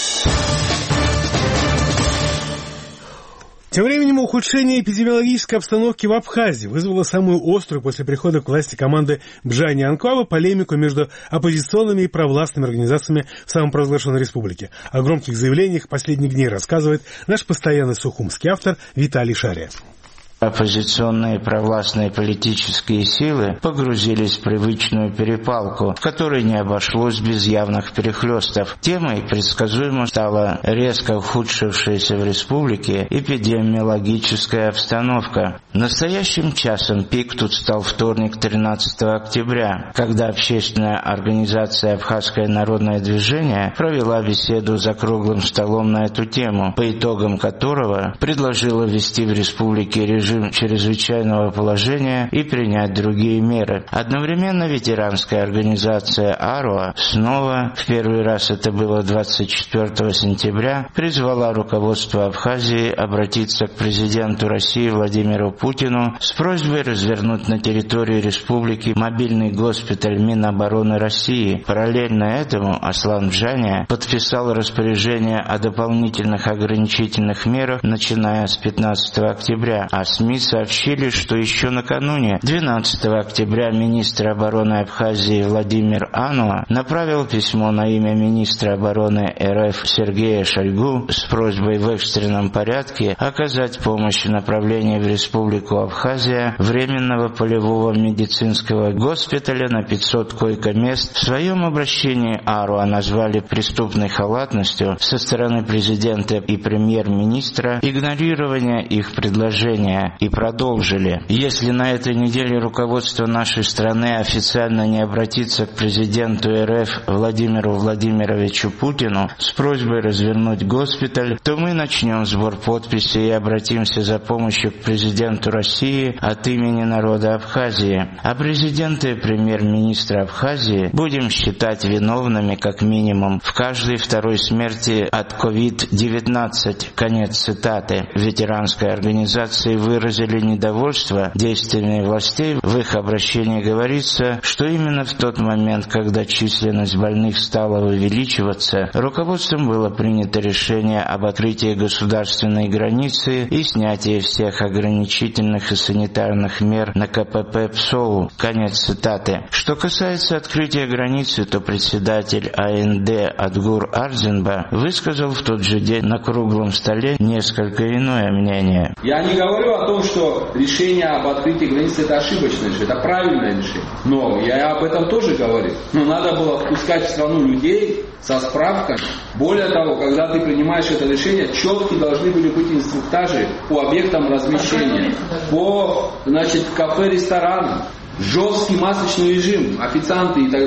Тем временем ухудшение эпидемиологической обстановки в Абхазии вызвало самую острую после прихода к власти команды Бжани Анклава полемику между оппозиционными и провластными организациями в самопровозглашенной республике. О громких заявлениях последних дней рассказывает наш постоянный сухумский автор Виталий Шария. Оппозиционные провластные политические силы погрузились в привычную перепалку, в которой не обошлось без явных перехлестов. Темой предсказуемо стала резко ухудшившаяся в республике эпидемиологическая обстановка. Настоящим часом пик тут стал вторник, тринадцатого октября, когда общественная организация «Абхазское народное движение» провела беседу за круглым столом на эту тему, по итогам которого предложила ввести в республике режим чрезвычайного положения и принять другие меры. Одновременно ветеранская организация АРОА снова, в первый раз это было двадцать четвёртого сентября, призвала руководство Абхазии обратиться к президенту России Владимиру Путину с просьбой развернуть на территории республики мобильный госпиталь Минобороны России. Параллельно этому Аслан Бжаня подписал распоряжение о дополнительных ограничительных мерах, начиная с пятнадцатого октября, а СМИ сообщили, что еще накануне, двенадцатого октября, министр обороны Абхазии Владимир Ануа направил письмо на имя министра обороны РФ Сергея Шойгу с просьбой в экстренном порядке оказать помощь в направлении в Республику Абхазия временного полевого медицинского госпиталя на пятьсот койко-мест. В своем обращении Аруа назвали преступной халатностью со стороны президента и премьер-министра игнорирование их предложения и продолжили: если на этой неделе руководство нашей страны официально не обратится к президенту РФ Владимиру Владимировичу Путину с просьбой развернуть госпиталь, то мы начнем сбор подписей и обратимся за помощью к президенту России от имени народа Абхазии. А президента и премьер-министра Абхазии будем считать виновными как минимум в каждой второй смерти от ковид девятнадцать. Конец цитаты. Ветеранской организации выразили недовольство действиями властей. В их обращении говорится, что именно в тот момент, когда численность больных стала увеличиваться, руководством было принято решение об открытии государственной границы и снятии всех ограничительных и санитарных мер на КПП ПСОУ. Конец цитаты. Что касается открытия границы, то председатель АНД Адгур Арзенба высказал в тот же день на круглом столе несколько иное мнение. Я не говорю о том, что решение об открытии границы это ошибочное решение, это правильное решение. Но я об этом тоже говорю. Но надо было впускать в страну людей со справками. Более того, когда ты принимаешь это решение, четкие должны были быть инструктажи по объектам размещения, по, значит, кафе, ресторанам, жесткий масочный режим, официанты и так далее.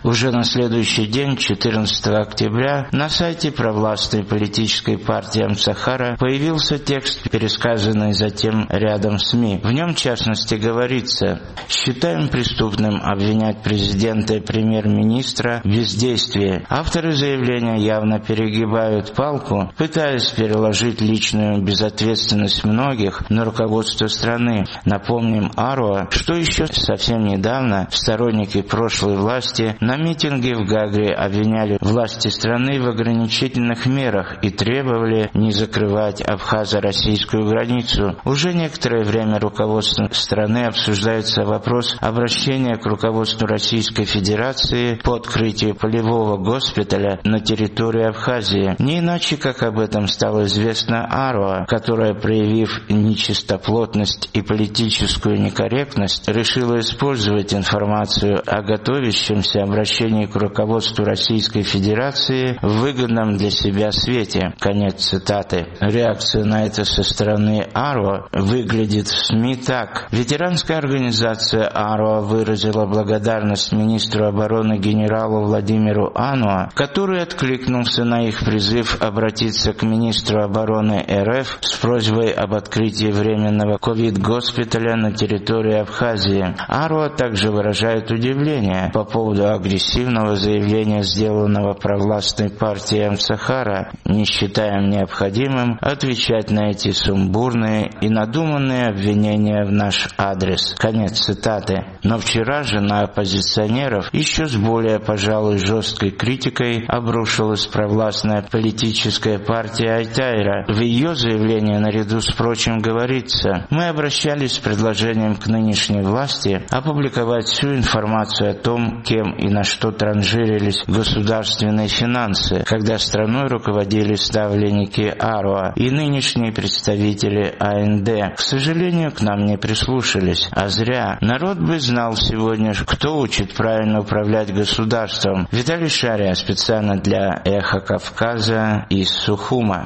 Уже на следующий день, четырнадцатого октября, на сайте провластной политической партии Амсахара появился текст, пересказанный затем рядом СМИ. В нем, в частности, говорится: «Считаем преступным обвинять президента и премьер-министра в бездействии. Авторы заявления явно перегибают палку, пытаясь переложить личную безответственность многих на руководство страны. Напомним Аруа, что еще совсем недавно сторонники прошлой власти на митинге в Гагре обвиняли власти страны в ограничительных мерах и требовали не закрывать абхазо-российскую границу. Уже некоторое время руководством страны обсуждается вопрос обращения к руководству Российской Федерации по открытию полевого госпиталя на территории Абхазии. Не иначе, как об этом стало известно Аруа, которая, проявив нечистоплотность и политическую некорректность, решила использовать информацию о готовящемся обращении к руководству Российской Федерации в выгодном для себя свете». Конец цитаты. Реакция на это со стороны Аруа выглядит в СМИ так. Ветеранская организация Аруа выразила благодарность министру обороны генералу Владимиру Ануа, который откликнулся на их призыв обратиться к министру обороны РФ с просьбой об открытии временного ковид-госпиталя на территории Абхазии. Аруа также выражает удивление по поводу агрессивного заявления, сделанного провластной партией Амсахара. «Не считаем необходимым отвечать на эти сумбурные и надуманные обвинения в наш адрес». Конец цитаты. Но вчера же на оппозиционеров еще с более, пожалуй, жесткой критикой обрушилась провластная политическая партия Айтайра. В ее заявлении наряду с прочим говорится: «Мы обращались с предложением к нынешней власти опубликовать всю информацию о том, кем и на что транжирились государственные финансы, когда страной руководили ставленники Аруа и нынешние представители АНД. К сожалению, к нам не прислушались. А зря. Народ бы знал сегодня, кто учит правильно управлять государством». Виталий Шария специально для «Эхо Кавказа» из Сухума.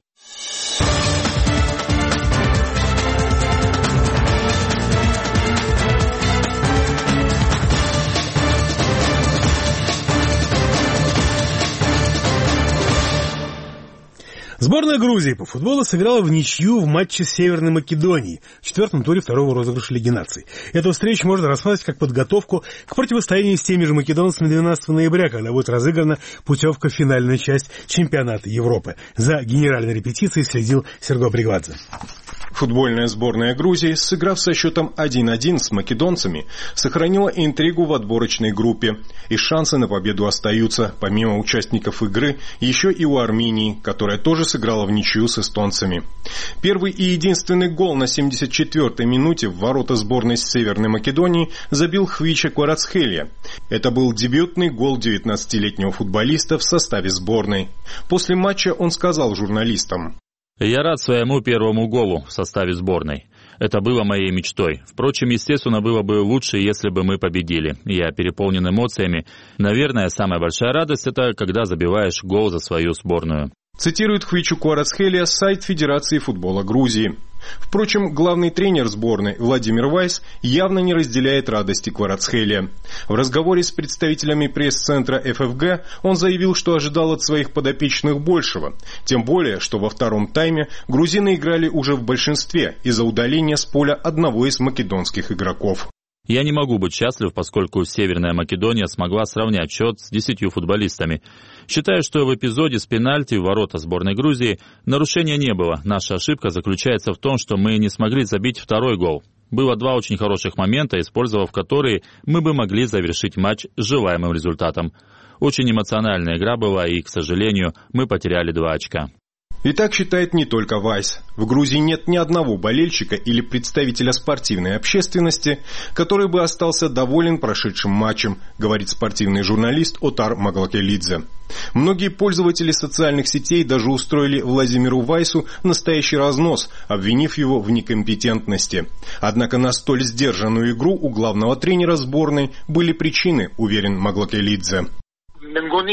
Сборная Грузии по футболу сыграла в ничью в матче с Северной Македонией в четвертом туре второго розыгрыша Лиги наций. Эту встречу можно рассматривать как подготовку к противостоянию с теми же македонцами двенадцатого ноября, когда будет разыграна путевка в финальную часть чемпионата Европы. За генеральной репетицией следил Серго Бригвадзе. Футбольная сборная Грузии, сыграв со счетом один-один с македонцами, сохранила интригу в отборочной группе. И шансы на победу остаются, помимо участников игры, еще и у Армении, которая тоже сыграла в ничью с эстонцами. Первый и единственный гол на семьдесят четвёртой минуте в ворота сборной Северной Македонии забил Хвича Кварацхелия. Это был дебютный гол девятнадцатилетнего футболиста в составе сборной. После матча он сказал журналистам: «Я рад своему первому голу в составе сборной. Это было моей мечтой. Впрочем, естественно, было бы лучше, если бы мы победили. Я переполнен эмоциями. Наверное, самая большая радость – это когда забиваешь гол за свою сборную». Цитирует Хвичу Кварацхелия сайт Федерации футбола Грузии. Впрочем, главный тренер сборной Владимир Вайс явно не разделяет радости Кварацхелия. В разговоре с представителями пресс-центра эф эф гэ он заявил, что ожидал от своих подопечных большего. Тем более, что во втором тайме грузины играли уже в большинстве из-за удаления с поля одного из македонских игроков. «Я не могу быть счастлив, поскольку Северная Македония смогла сравнять счет с десятью футболистами. Считаю, что в эпизоде с пенальти в ворота сборной Грузии нарушения не было. Наша ошибка заключается в том, что мы не смогли забить второй гол. Было два очень хороших момента, использовав которые мы бы могли завершить матч с желаемым результатом. Очень эмоциональная игра была, и, к сожалению, мы потеряли два очка». И так считает не только Вайс. В Грузии нет ни одного болельщика или представителя спортивной общественности, который бы остался доволен прошедшим матчем, говорит спортивный журналист Отар Маглакелидзе. Многие пользователи социальных сетей даже устроили Владимиру Вайсу настоящий разнос, обвинив его в некомпетентности. Однако на столь сдержанную игру у главного тренера сборной были причины, уверен Маглакелидзе.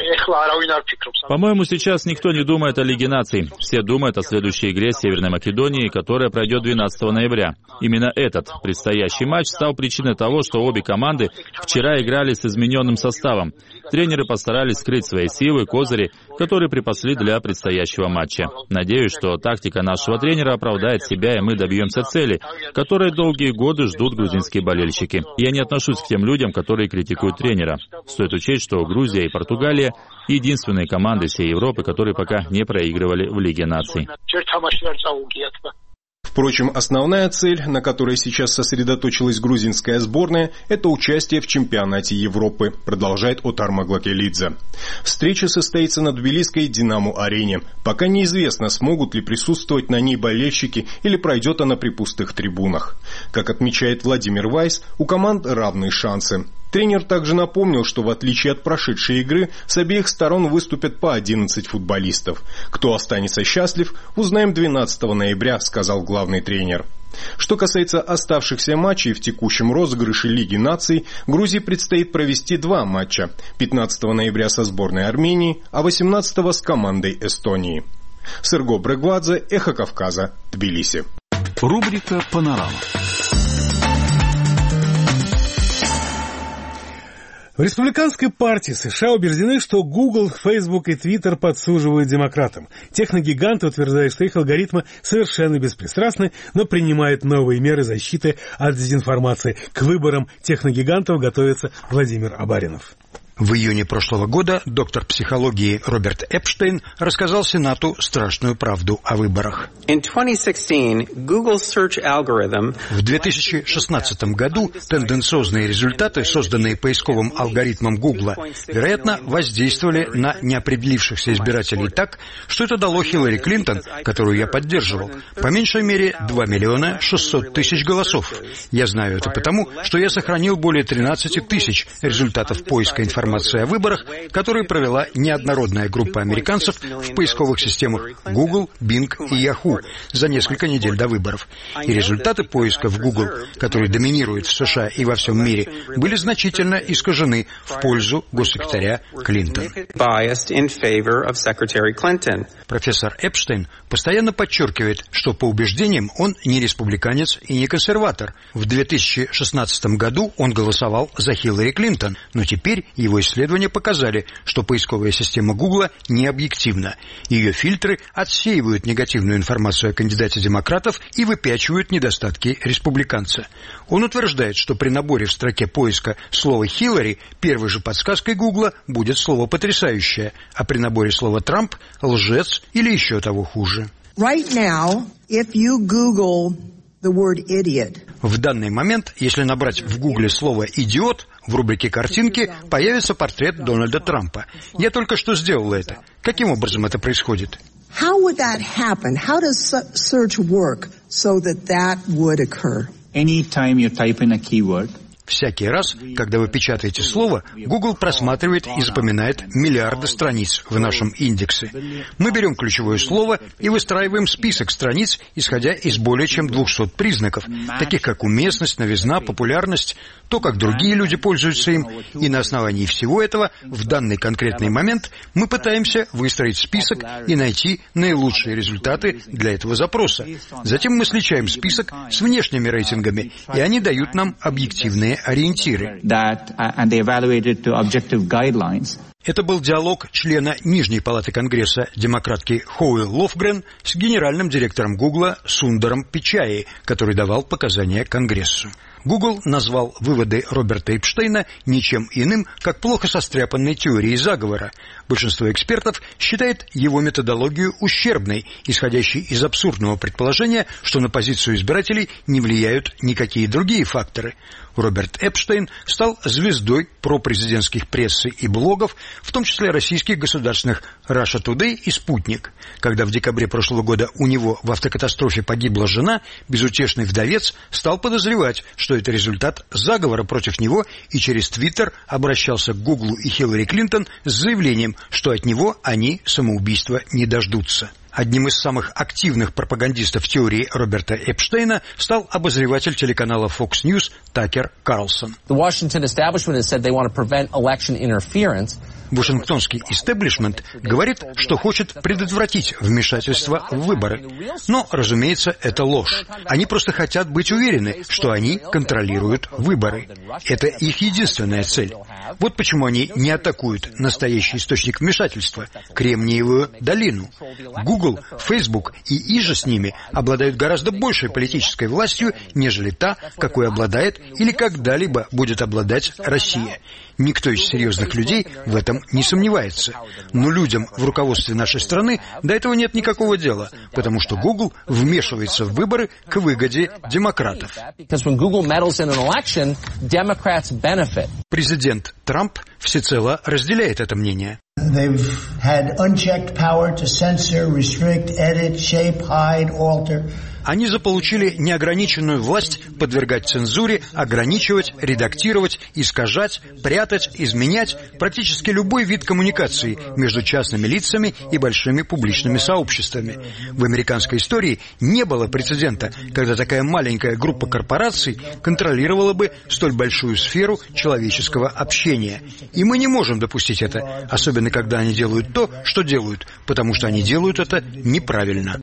По-моему, сейчас никто не думает о лиге наций. Все думают о следующей игре с Северной Македонией, которая пройдет двенадцатого ноября. Именно этот предстоящий матч стал причиной того, что обе команды вчера играли с измененным составом. Тренеры постарались скрыть свои силы, козыри, которые припасли для предстоящего матча. Надеюсь, что тактика нашего тренера оправдает себя, и мы добьемся цели, которые долгие годы ждут грузинские болельщики. Я не отношусь к тем людям, которые критикуют тренера. Стоит учесть, что Грузия и Португалия — единственные команды всей Европы, которые пока не проигрывали в Лиге наций. Впрочем, основная цель, на которой сейчас сосредоточилась грузинская сборная, это участие в чемпионате Европы, продолжает Отар Маглакелидзе. Встреча состоится на тбилисской «Динамо-арене». Пока неизвестно, смогут ли присутствовать на ней болельщики или пройдет она при пустых трибунах. Как отмечает Владимир Вайс, у команд равные шансы. Тренер также напомнил, что в отличие от прошедшей игры, с обеих сторон выступят по одиннадцать футболистов. Кто останется счастлив, узнаем двенадцатого ноября, сказал главный тренер. Что касается оставшихся матчей в текущем розыгрыше Лиги наций, Грузии предстоит провести два матча. пятнадцатого ноября со сборной Армении, а восемнадцатого с командой Эстонии. Серго Брегвадзе, Эхо Кавказа, Тбилиси. Рубрика «Панорама». В республиканской партии США убеждены, что Google, Facebook и Twitter подсуживают демократам. Техногиганты утверждают, что их алгоритмы совершенно беспристрастны, но принимают новые меры защиты от дезинформации. К выборам техногигантов готовится Владимир Абаринов. В июне прошлого года доктор психологии Роберт Эпштейн рассказал Сенату страшную правду о выборах. В две тысячи шестнадцатом году тенденциозные результаты, созданные поисковым алгоритмом Гугла, вероятно, воздействовали на неопределившихся избирателей так, что это дало Хиллари Клинтон, которую я поддерживал, по меньшей мере два миллиона шестьсот тысяч голосов. Я знаю это потому, что я сохранил более тринадцати тысяч результатов поиска информации о выборах, которые провела неоднородная группа американцев в поисковых системах Google, Bing и Yahoo за несколько недель до выборов. И результаты поиска в Google, которые доминируют в США и во всем мире, были значительно искажены в пользу госсекретаря Клинтон. Профессор Эпштейн постоянно подчеркивает, что по убеждениям он не республиканец и не консерватор. В две тысячи шестнадцатом году он голосовал за Хиллари Клинтон, но теперь его исследования показали, что поисковая система Гугла не объективна. Ее фильтры отсеивают негативную информацию о кандидате демократов и выпячивают недостатки республиканца. Он утверждает, что при наборе в строке поиска слова «Хиллари» первой же подсказкой Гугла будет слово «потрясающее», а при наборе слова «Трамп» — «лжец» или еще того хуже. Right now, if you Google the word idiot. В данный момент, если набрать в Гугле слово «идиот», в рубрике «Картинки» появится портрет Дональда Трампа. Я только что сделал это. Каким образом это происходит? How would that happen? How does search work so that that would occur? Anytime you type in a keyword, всякий раз, когда вы печатаете слово, Google просматривает и запоминает миллиарды страниц в нашем индексе. Мы берем ключевое слово и выстраиваем список страниц, исходя из более чем двухсот признаков, таких как уместность, новизна, популярность, то, как другие люди пользуются им. И на основании всего этого, в данный конкретный момент, мы пытаемся выстроить список и найти наилучшие результаты для этого запроса. Затем мы сличаем список с внешними рейтингами, и они дают нам объективные ориентиры. Это был диалог члена Нижней палаты Конгресса демократки Хоуи Лофгрен с генеральным директором Гугла Сундаром Пичаи, который давал показания Конгрессу. Google назвал выводы Роберта Эпштейна ничем иным, как плохо состряпанной теорией заговора. Большинство экспертов считает его методологию ущербной, исходящей из абсурдного предположения, что на позицию избирателей не влияют никакие другие факторы. Роберт Эпштейн стал звездой пропрезидентских прессы и блогов, в том числе российских государственных Russia Today и Спутник. Когда в декабре прошлого года у него в автокатастрофе погибла жена, безутешный вдовец стал подозревать, что это результат заговора против него, и через Твиттер обращался к Гуглу и Хиллари Клинтон с заявлением, что от него они самоубийства не дождутся. Одним из самых активных пропагандистов теории Роберта Эпштейна стал обозреватель телеканала Fox News Такер Карлсон. Вашингтонский истеблишмент говорит, что хочет предотвратить вмешательство в выборы. Но, разумеется, это ложь. Они просто хотят быть уверены, что они контролируют выборы. Это их единственная цель. Вот почему они не атакуют настоящий источник вмешательства – Кремниевую долину. Google, Facebook и иже с ними обладают гораздо большей политической властью, нежели та, какой обладает или когда-либо будет обладать Россия. Никто из серьезных людей в этом не сомневается. Но людям в руководстве нашей страны до этого нет никакого дела, потому что Google вмешивается в выборы к выгоде демократов. Президент Трамп всецело разделяет это мнение. They've had unchecked power to censor, restrict, edit, shape, hide, alter. Они заполучили неограниченную власть подвергать цензуре, ограничивать, редактировать, искажать, прятать, изменять практически любой вид коммуникации между частными лицами и большими публичными сообществами. В американской истории не было прецедента, когда такая маленькая группа корпораций контролировала бы столь большую сферу человеческого общения. И мы не можем допустить это, особенно когда они делают то, что делают, потому что они делают это неправильно.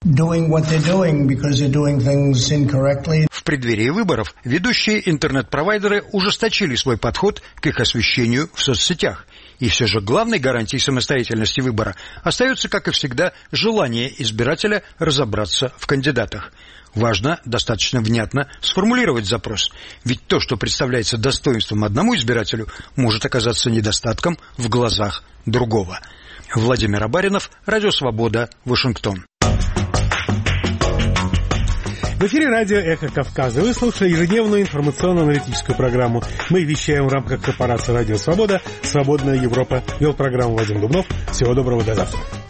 В преддверии выборов ведущие интернет-провайдеры ужесточили свой подход к их освещению в соцсетях. И все же главной гарантией самостоятельности выбора остается, как и всегда, желание избирателя разобраться в кандидатах. Важно достаточно внятно сформулировать запрос, ведь то, что представляется достоинством одному избирателю, может оказаться недостатком в глазах другого. Владимир Абаринов, Радио Свобода, Вашингтон. В эфире радио «Эхо Кавказа». Вы слушали ежедневную информационно-аналитическую программу. Мы вещаем в рамках корпорации «Радио Свобода». «Свободная Европа». Вел программу Вадим Дубнов. Всего доброго, до завтра.